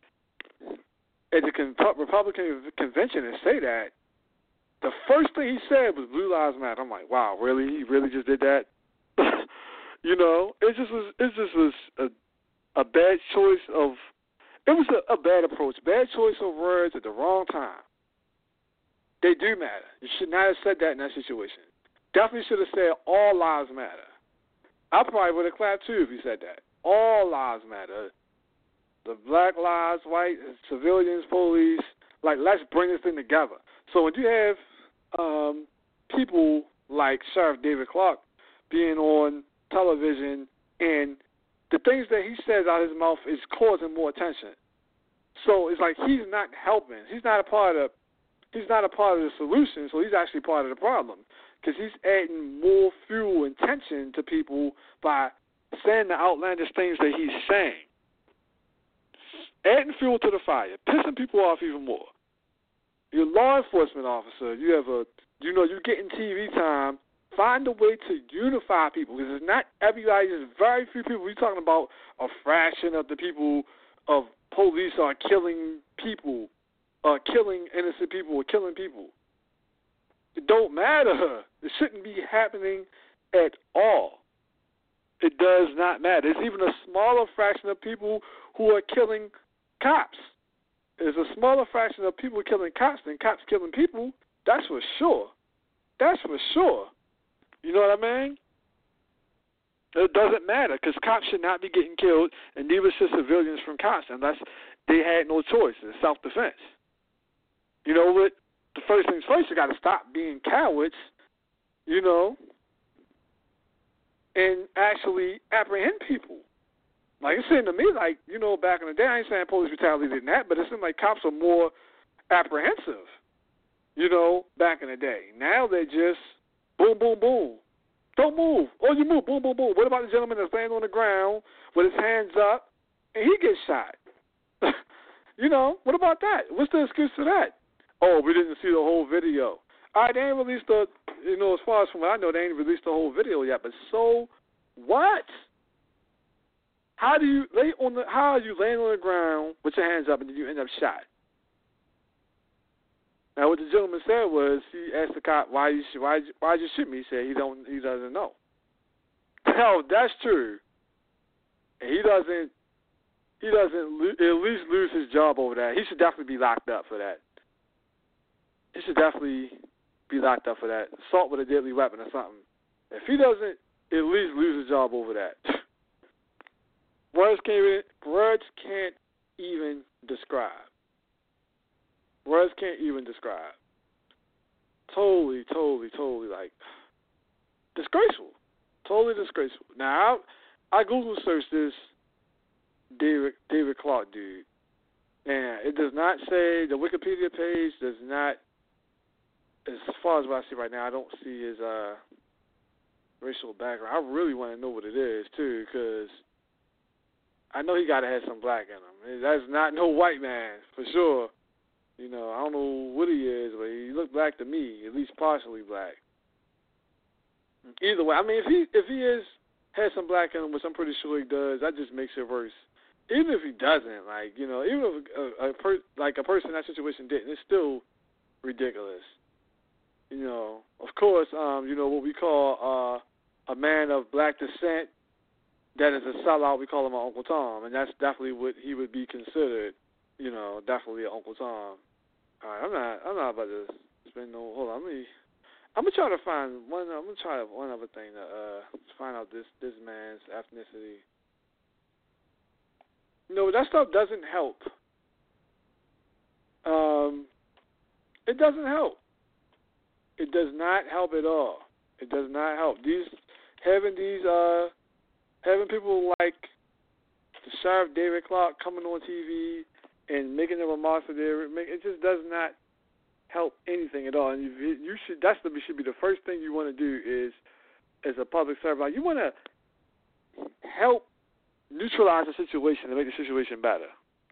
at the con- Republican convention and say that, the first thing he said was Blue Lives Matter. I'm like, wow, really? He really just did that? You know, it just was. It just was a, a bad choice of. It was a, a bad approach, bad choice of words at the wrong time. They do matter. You should not have said that in that situation. Definitely should have said all lives matter. I probably would have clapped too if you said that. All lives matter. The black lives, white, civilians, police, like, let's bring this thing together. So when you have um, people like Sheriff David Clark being on television and the things that he says out of his mouth is causing more attention. So it's like he's not helping. He's not a part of. He's not a part of the solution. So he's actually part of the problem because he's adding more fuel and tension to people by saying the outlandish things that he's saying. Adding fuel to the fire, pissing people off even more. You're a law enforcement officer. You have a. You know you're getting T V time. Find a way to unify people because it's not everybody. There's very few people. We're talking about a fraction of the people of police are killing people, are killing innocent people, or killing people. It don't matter. It shouldn't be happening at all. It does not matter. There's even a smaller fraction of people who are killing cops. There's a smaller fraction of people killing cops than cops killing people. That's for sure. That's for sure. You know what I mean? It doesn't matter because cops should not be getting killed, and neither should civilians from cops unless they had no choice. It's self-defense. You know what? The first things first, you got to stop being cowards, you know, and actually apprehend people. Like it seemed to me like, you know, back in the day, I ain't saying police brutality didn't happen, but it seemed like cops are more apprehensive, you know, back in the day. Now they just boom, boom, boom. Don't move. Oh, you move. Boom, boom, boom. What about the gentleman that's laying on the ground with his hands up and he gets shot? You know, what about that? What's the excuse for that? oh, we didn't see the whole video. All right, they ain't released the, you know, as far as from what I know, they ain't released the whole video yet. But so what? How do you lay on the? How are you laying on the ground with your hands up and then you end up shot? Now, what the gentleman said was he asked the cop, "Why you why why you shoot me?" He said he don't he doesn't know. Hell, that's true. And he doesn't he doesn't lo- at least lose his job over that. He should definitely be locked up for that. He should definitely be locked up for that. Assault with a deadly weapon or something. If he doesn't at least lose his job over that. Words can't even, words can't even describe. Words can't even describe. Totally, totally, totally like disgraceful. Totally disgraceful. Now I, I Google searched this David David Clark dude, and it does not say, the Wikipedia page does not, as far as what I see right now, I don't see his uh, racial background. I really want to know what it is too, because I know he got to have some black in him. That's not no white man, for sure. You know, I don't know what he is, but he looked black to me, at least partially black. Either way, I mean, if he if he is has some black in him, which I'm pretty sure he does, that just makes it worse. Even if he doesn't, like, you know, even if a, a per, like a person in that situation didn't, it's still ridiculous. You know, of course, um, you know what we call uh, a man of black descent that is a sellout, we call him an Uncle Tom, and that's definitely what he would be considered. You know, definitely an Uncle Tom. All right, I'm not, I'm not about to spend no. Hold on, let me. I'm gonna try to find one. I'm gonna try one other thing to uh, find out this this man's ethnicity. You know, that stuff doesn't help. Um, it doesn't help. It does not help at all. It does not help. These having these uh having people like the Sheriff David Clark coming on T V and making the remarks that they're making, it just does not help anything at all. And you, you should that's the should be the first thing you want to do is, as a public servant, like, you want to help neutralize the situation and make the situation better.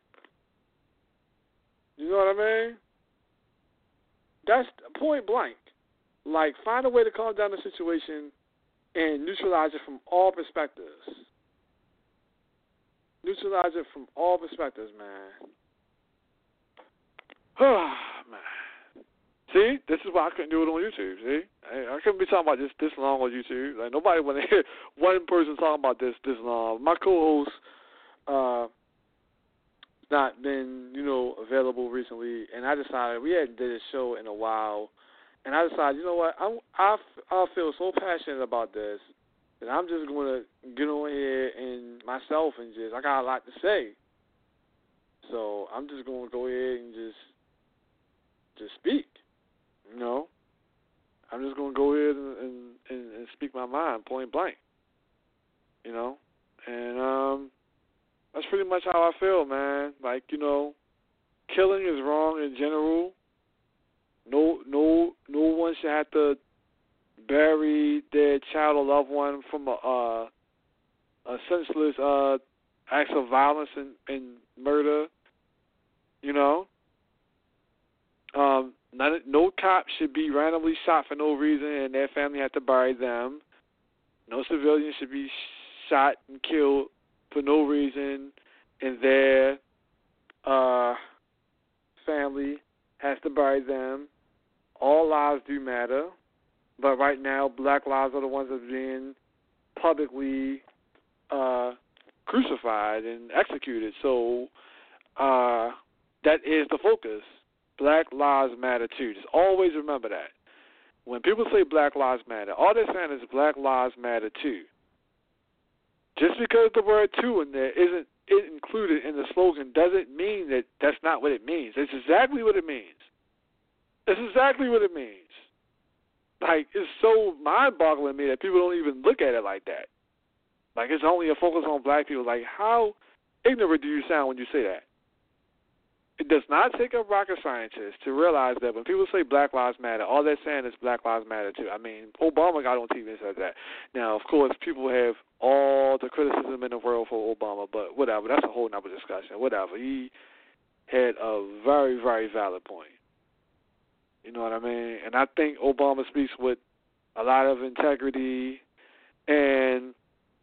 You know what I mean? That's point blank. Like, find a way to calm down the situation and neutralize it from all perspectives. Neutralize it from all perspectives, man. Oh, man. See, this is why I couldn't do it on YouTube, see? I, I couldn't be talking about this this long on YouTube. Like, nobody want to hear one person talking about this this long. My co-host uh not been, you know, available recently, and I decided, we hadn't did a show in a while, and I decided, you know what, I'm, I, I feel so passionate about this that I'm just going to get on here and myself and just, I got a lot to say. So I'm just going to go ahead and just, just speak, you know. I'm just going to go ahead and, and, and, and speak my mind, point blank, you know. And um, that's pretty much how I feel, man. Like, you know, killing is wrong in general. No, no, no one should have to bury their child or loved one from a, uh, a senseless uh, acts of violence and, and murder. You know, um, not, no cop should be randomly shot for no reason and their family have to bury them. No civilian should be shot and killed for no reason and their uh, family has to bury them. All lives do matter, but right now black lives are the ones that are being publicly uh, crucified and executed. So uh, that is the focus. Black lives matter too. Just always remember that. When people say black lives matter, all they're saying is black lives matter too. Just because the word "too" in there isn't included in the slogan doesn't mean that that's not what it means. It's exactly what it means. It's exactly what it means. Like, it's so mind-boggling to me that people don't even look at it like that. Like, it's only a focus on black people. Like, how ignorant do you sound when you say that? It does not take a rocket scientist to realize that when people say Black Lives Matter, all they're saying is Black Lives Matter too. I mean, Obama got on T V and said that. Now, of course, people have all the criticism in the world for Obama, but whatever. That's a whole nother discussion. Whatever. He had a very, very valid point. You know what I mean? And I think Obama speaks with a lot of integrity, and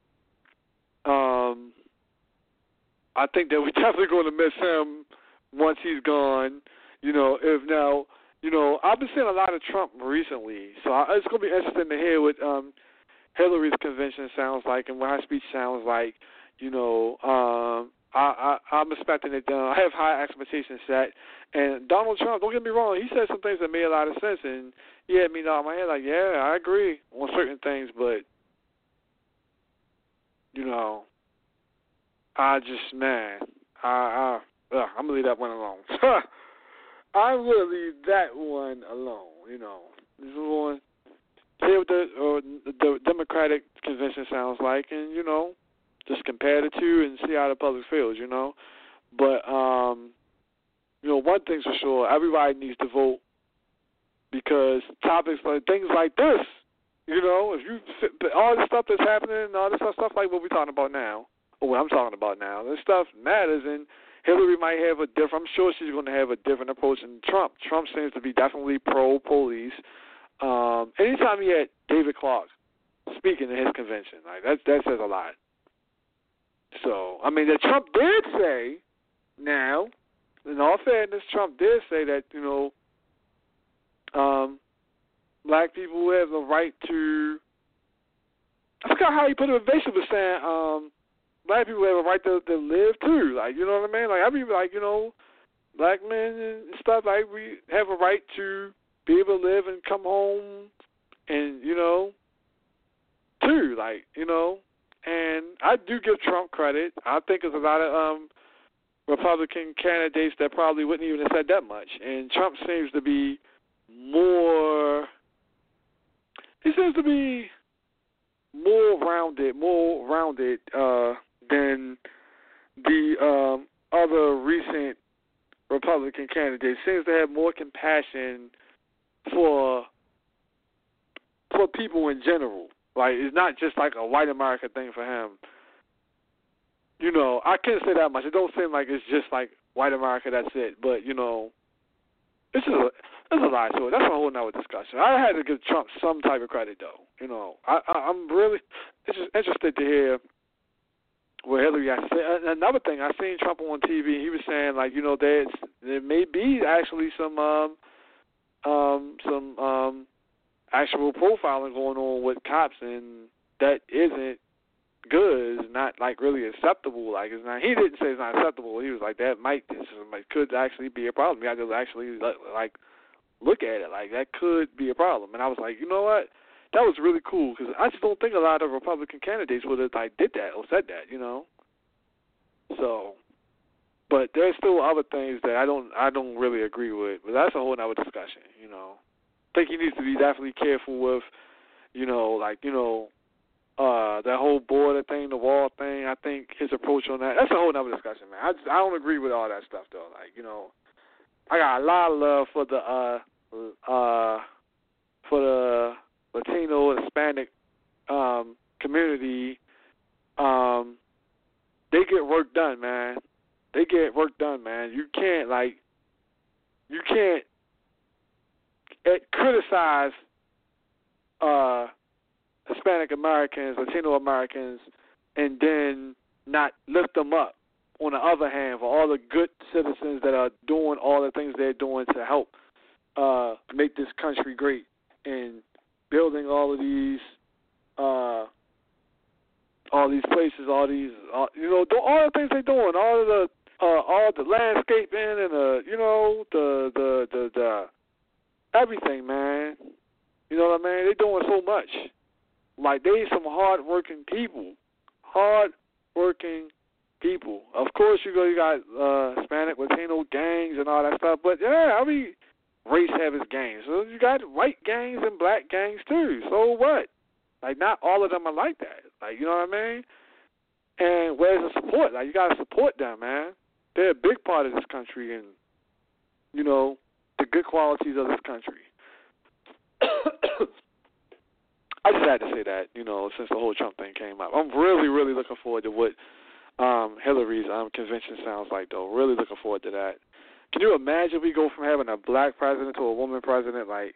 um, I think that we're definitely going to miss him once he's gone. You know, if now, you know, I've been seeing a lot of Trump recently, so I, it's going to be interesting to hear what um, Hillary's convention sounds like and what her speech sounds like. You know, um, I, I, I'm expecting it done. I have high expectations set. And Donald Trump, don't get me wrong, he said some things that made a lot of sense, and he had me nod my head like, yeah, I agree on certain things, but, you know, I just, man, I, I, ugh, I'm going to leave that one alone. I'm going to leave that one alone, you know. This is one, hear what the, or the Democratic convention sounds like, and, you know, just compare the two and see how the public feels, you know. But, um, you know, one thing's for sure, everybody needs to vote because topics like things like this, you know, if you all the stuff that's happening and all this stuff like what we're talking about now, or what I'm talking about now, this stuff matters, and Hillary might have a different, I'm sure she's going to have a different approach than Trump. Trump seems to be definitely pro-police. Um, anytime he had David Clark speaking at his convention, like that, that says a lot. So, I mean, that Trump did say now, in all fairness, Trump did say that, you know, um, black people have the right to, I forgot how he put it, basically was saying, um, black people have a right to, to live too. Like, you know what I mean? Like, I mean, like, you know, black men and stuff, like, we have a right to be able to live and come home and, you know, too, like, you know. And I do give Trump credit. I think there's a lot of, um, Republican candidates that probably wouldn't even have said that much. And Trump seems to be more, he seems to be more rounded, more rounded uh, than the um, other recent Republican candidates. Seems to have more compassion for for people in general. Like, it's not just like a white America thing for him. You know, I can't say that much. It don't seem like it's just like white America, that's it. But, you know, it's just a, there's a lot to it. That's a whole nother discussion. I had to give Trump some type of credit, though. You know, I, I, I'm really it's just interested to hear what Hillary has to say. Another thing, I seen Trump on T V. He was saying, like, you know, there's, there may be actually some um, um, some um, actual profiling going on with cops, and that isn't good, is not like really acceptable. Like, it's not. He didn't say it's not acceptable. He was like, that might, this might could actually be a problem. You got to actually like look at it. Like, that could be a problem. And I was like, you know what? That was really cool because I just don't think a lot of Republican candidates would have like did that or said that. You know. So, but there's still other things that I don't I don't really agree with. But that's a whole other discussion. You know. I think he needs to be definitely careful with, you know, like you know. Uh, that whole border thing, the wall thing, I think his approach on that, that's a whole other discussion, man. I, just, I don't agree with all that stuff, though. Like, you know, I got a lot of love for the, uh, uh, for the Latino, Hispanic um, community. Um, they get work done, man. They get work done, man. You can't, like, you can't criticize, uh, Hispanic Americans, Latino Americans, and then not lift them up. On the other hand, for all the good citizens that are doing all the things they're doing to help uh, make this country great and building all of these, uh, all these places, all these, uh, you know, do all the things they're doing, all of the, uh, all the landscaping and the, you know, the, the, the, the, everything, man. You know what I mean? They're doing so much. Like, they some hard-working people, hard-working people. Of course, you go, you got uh, Hispanic, Latino gangs and all that stuff, but yeah, I mean, race have its gangs. So you got white gangs and black gangs too. So what? Like, not all of them are like that. Like, you know what I mean? And where's the support? Like, you got to support them, man. They're a big part of this country and, you know, the good qualities of this country. I just had to say that, you know, since the whole Trump thing came up. I'm really, really looking forward to what um, Hillary's um, convention sounds like, though. Really looking forward to that Can you imagine we go from having a black president to a woman president? Like,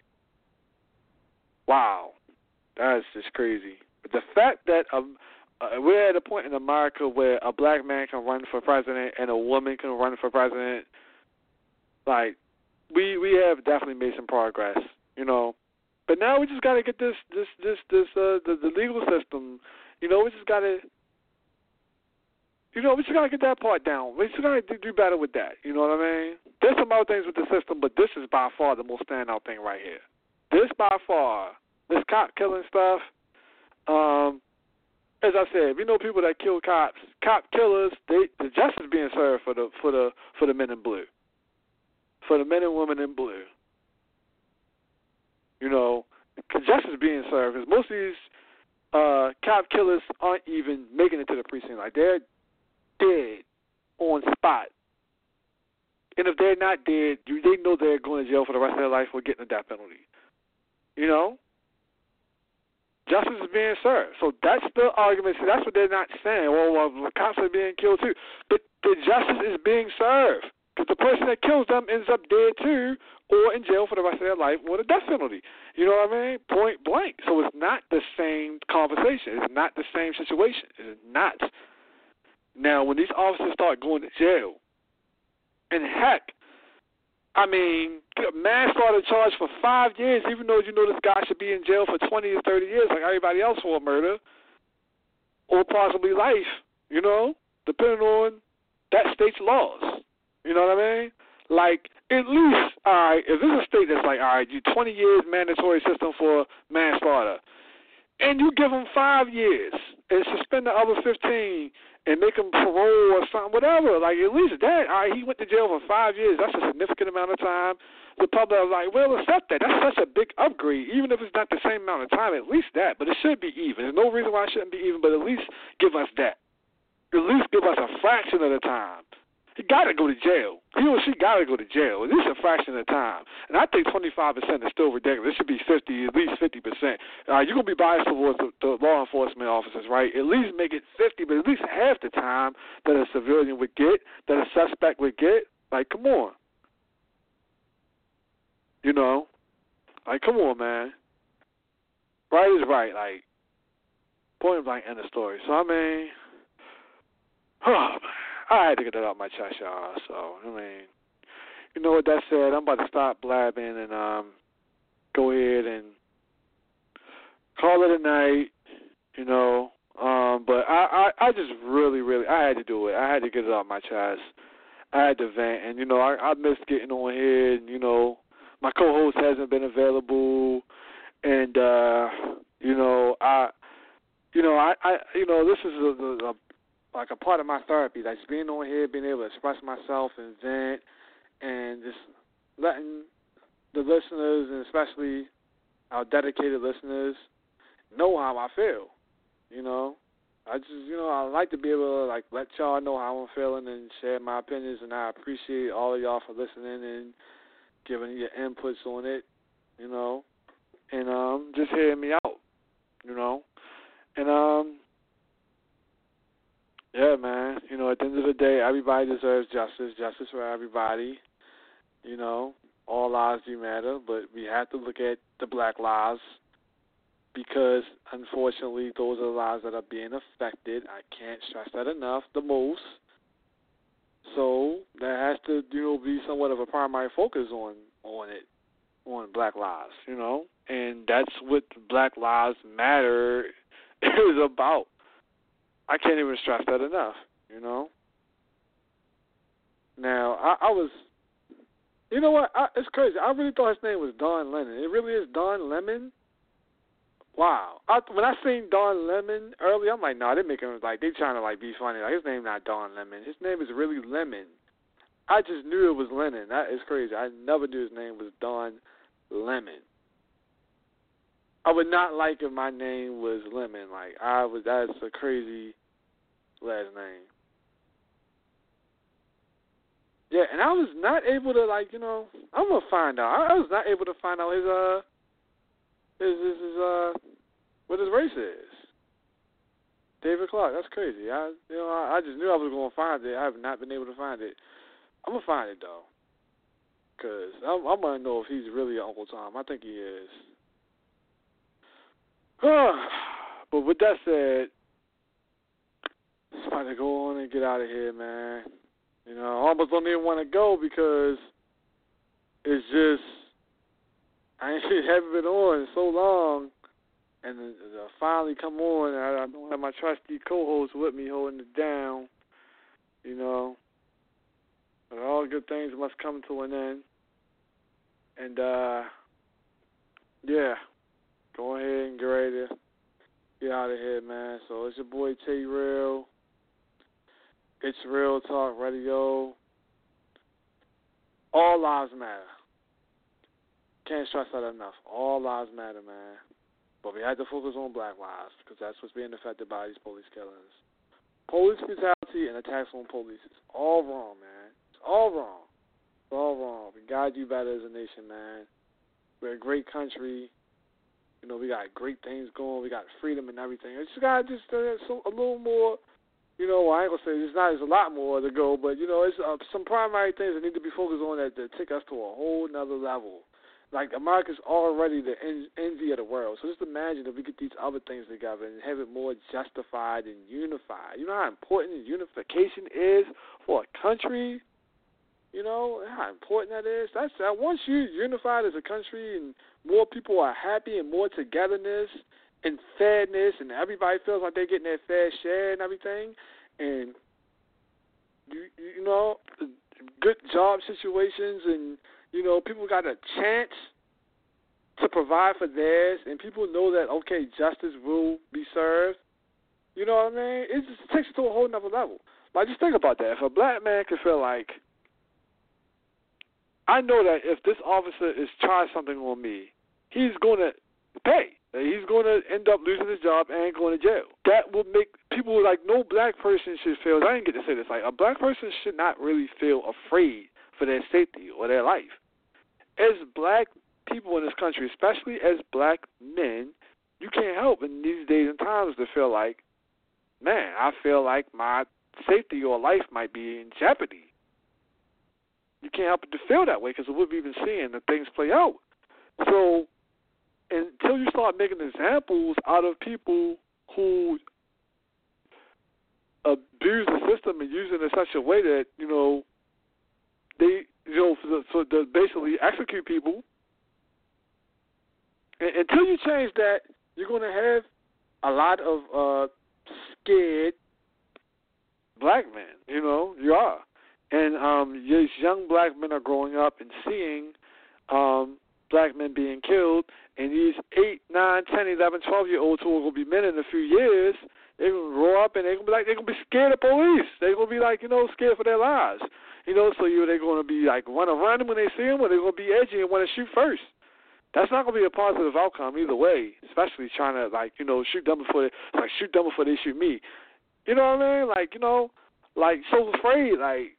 wow, that's just crazy. But the fact that um, uh, we're at a point in America where a black man can run for president and a woman can run for president, like, we we have definitely made some progress, you know. But now we just got to get this this this this uh, the, the legal system, you know. We just got to. You know, we just got to get that part down. We just got to do better with that. You know what I mean? There's some other things with the system, but this is by far the most standout thing right here. This by far, this cop killing stuff, um, as I said, we know people that kill cops, cop killers, they, the justice being served for the for the for the men in blue, for the men and women in blue. You know, justice being served because most of these uh, cop killers aren't even making it to the precinct. Like they're dead on spot. And if they're not dead, they know they're going to jail for the rest of their life or getting a death penalty. You know? Justice is being served. So that's the argument. See, that's what they're not saying. Well, well, the cops are being killed too. But the justice is being served. Because the person that kills them ends up dead too or in jail for the rest of their life with a death penalty. You know what I mean? Point blank. So it's not the same conversation. It's not the same situation. It's not. Now, when these officers start going to jail, and heck, I mean, manslaughter charged for five years, even though you know this guy should be in jail for twenty or thirty years like everybody else for a murder, or possibly life, you know, depending on that state's laws. You know what I mean? Like, at least, all right, if there's a state that's like, all right, you twenty years mandatory system for manslaughter, and you give them five years and suspend the other fifteen and make him parole or something, whatever. Like, at least that, all right, he went to jail for five years. That's a significant amount of time. The public are like, well, accept that. That's such a big upgrade, even if it's not the same amount of time, at least that. But it should be even. There's no reason why it shouldn't be even, but at least give us that. At least give us a fraction of the time. He got to go to jail. He or she got to go to jail. At least a fraction of the time. And I think twenty-five percent is still ridiculous. It should be fifty, at least fifty percent. Uh, you're going to be biased towards the, the law enforcement officers, right? At least make it fifty, but at least half the time that a civilian would get, that a suspect would get. Like, come on. You know? Like, come on, man. Right is right. Like, point blank, end of story. So, I mean, oh, man. I had to get that off my chest, y'all. So, I mean, you know what that said, I'm about to stop blabbing and um, go ahead and call it a night, you know. Um, but I, I, I just really, really, I had to do it. I had to get it off my chest. I had to vent. And, you know, I, I missed getting on here. And, you know, my co-host hasn't been available. And, uh, you know, I, you know, I, I you know, this is a, a like a part of my therapy, like just being on here, being able to express myself and vent, and just letting the listeners, and especially our dedicated listeners, know how I feel. You know, I just, you know, I like to be able to like let y'all know how I'm feeling and share my opinions, and I appreciate all of y'all for listening and giving your inputs on it. You know, and um, just hearing me out. You know, and um. Yeah, man. You know, at the end of the day, everybody deserves justice. Justice for everybody. You know, all lives do matter, but we have to look at the black lives because, unfortunately, those are the lives that are being affected. I can't stress that enough, the most. So there has to, you know, be somewhat of a primary focus on, on it, on black lives, you know. And that's what Black Lives Matter is about. I can't even stress that enough, you know. Now, I, I was, you know what, I, it's crazy. I really thought his name was Don Lemon. It really is Don Lemon? Wow. I, when I seen Don Lemon earlier, I'm like, no, nah, they making him, like, they trying to, like, be funny. Like, his name not Don Lemon. His name is really Lemon. I just knew it was Lennon. That is crazy. I never knew his name was Don Lemon. I would not like if my name was Lemon. Like, I was, that's a crazy last name. Yeah, and I was not able to, like, you know, I'm going to find out. I was not able to find out his, uh, his, his, his, uh, what his race is. David Clark, that's crazy. I, you know, I, I just knew I was going to find it. I have not been able to find it. I'm going to find it, though. Because I, I want to know if he's really Uncle Tom. I think he is. But with that said, it's about to go on and get out of here, man. You know, I almost don't even want to go because it's just, I ain't haven't been on in so long. And to finally come on, I, I don't have my trusty co-host with me holding it down, you know. But all good things must come to an end. And, uh, yeah, go ahead and get ready to get out of here, man. So it's your boy Tay Real. It's Real Talk Radio. All lives matter. Can't stress that enough. All lives matter, man. But we had to focus on black lives because that's what's being affected by these police killings. Police brutality and attacks on police is all wrong, man. It's all wrong. It's all wrong. We gotta do better as a nation, man. We're a great country. You know, we got great things going. We got freedom and everything. It's just gotta just uh, so, a little more. You know, I ain't gonna say there's not there's a lot more to go, but you know, it's uh, some primary things that need to be focused on that, that take us to a whole nother level. Like, America's already the en- envy of the world. So just imagine if we get these other things together and have it more justified and unified. You know how important unification is for a country? You know how important that is? That's uh, once you're unified as a country and more people are happy and more togetherness and fairness and everybody feels like they're getting their fair share and everything, and, you, you know, good job situations and, you know, people got a chance to provide for theirs, and people know that, okay, justice will be served. You know what I mean? It just takes it to a whole nother level. Like, just think about that. If a black man can feel like, I know that if this officer is trying something on me, he's going to pay. He's going to end up losing his job and going to jail. That will make people, like, no black person should feel, I didn't get to say this, like, a black person should not really feel afraid for their safety or their life. As black people in this country, especially as black men, you can't help in these days and times to feel like, man, I feel like my safety or life might be in jeopardy. You can't help but to feel that way because of what we've been seeing, the things play out. So until you start making examples out of people who abuse the system and use it in such a way that, you know, they, you know, so, so to basically execute people. And until you change that, you're going to have a lot of uh, scared black men. You know, you are. And um, these young black men are growing up and seeing um, black men being killed. And these eight, nine, ten, eleven, twelve-year-olds who are going to be men in a few years, they're going to grow up and they're going to be like, they're going to be scared of police. They're going to be like, you know, scared for their lives. You know, so you they're going to be like want to run when they see them, or they're going to be edgy and want to shoot first. That's not going to be a positive outcome either way. Especially trying to like you know shoot them before they like shoot them before they shoot me. You know what I mean? Like you know, like so afraid. Like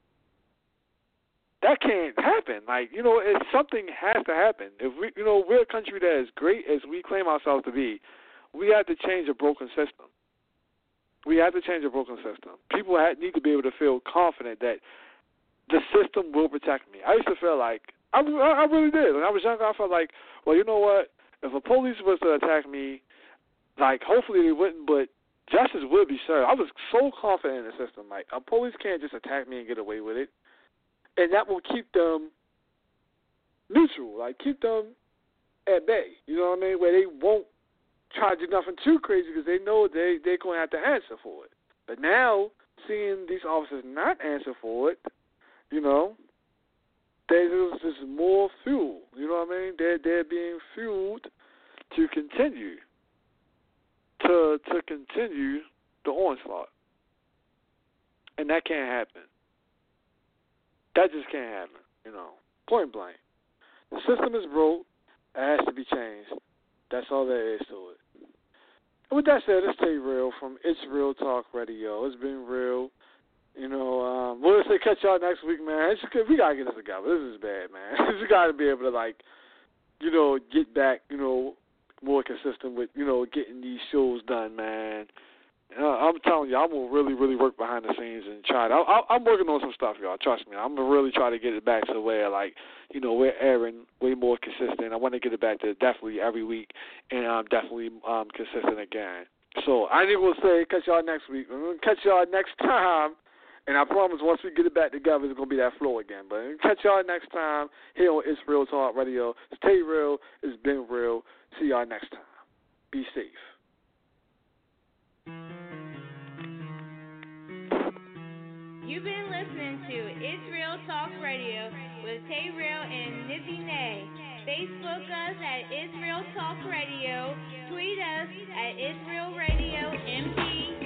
that can't happen. Like you know, if something has to happen. If we you know we're a country that is great as we claim ourselves to be, we have to change a broken system. We have to change a broken system. People have, need to be able to feel confident that the system will protect me. I used to feel like, I, I really did. When I was younger, I felt like, well, you know what? If a police was to attack me, like, hopefully they wouldn't, but justice will be served. I was so confident in the system. Like, a police can't just attack me and get away with it. And that will keep them neutral, like, keep them at bay. You know what I mean? Where they won't try to do nothing too crazy because they know they, they're going to have to answer for it. But now, seeing these officers not answer for it, you know, there's just more fuel. You know what I mean? They're they're being fueled to continue to to continue the onslaught, and that can't happen. That just can't happen. You know, point blank. The system is broke. It has to be changed. That's all there is to it. And with that said, let's stay real from It's Real Talk Radio. It's been real. You know, um, we'll say catch y'all next week, man. It's just, we got to get this together. This is bad, man. We got to be able to, like, you know, get back, you know, more consistent with, you know, getting these shows done, man. Uh, I'm telling you, I'm gonna really, really work behind the scenes and try. To, I, I, I'm working on some stuff, y'all. Trust me. I'm gonna really try to get it back to where, like, you know, we're airing way more consistent. I want to get it back to definitely every week, and um, definitely um, consistent again. So I ain't gonna say catch y'all next week. I'm gonna catch y'all next time, and I promise once we get it back together, it's gonna be that flow again. But catch y'all next time here on It's Real Talk Radio. Stay real. It's been real. See y'all next time. Be safe. You've been listening to It's Real Talk Radio with Tay Real and Nizzy Nay. Facebook us at It's Real Talk Radio. Tweet us at It's Real Radio M D.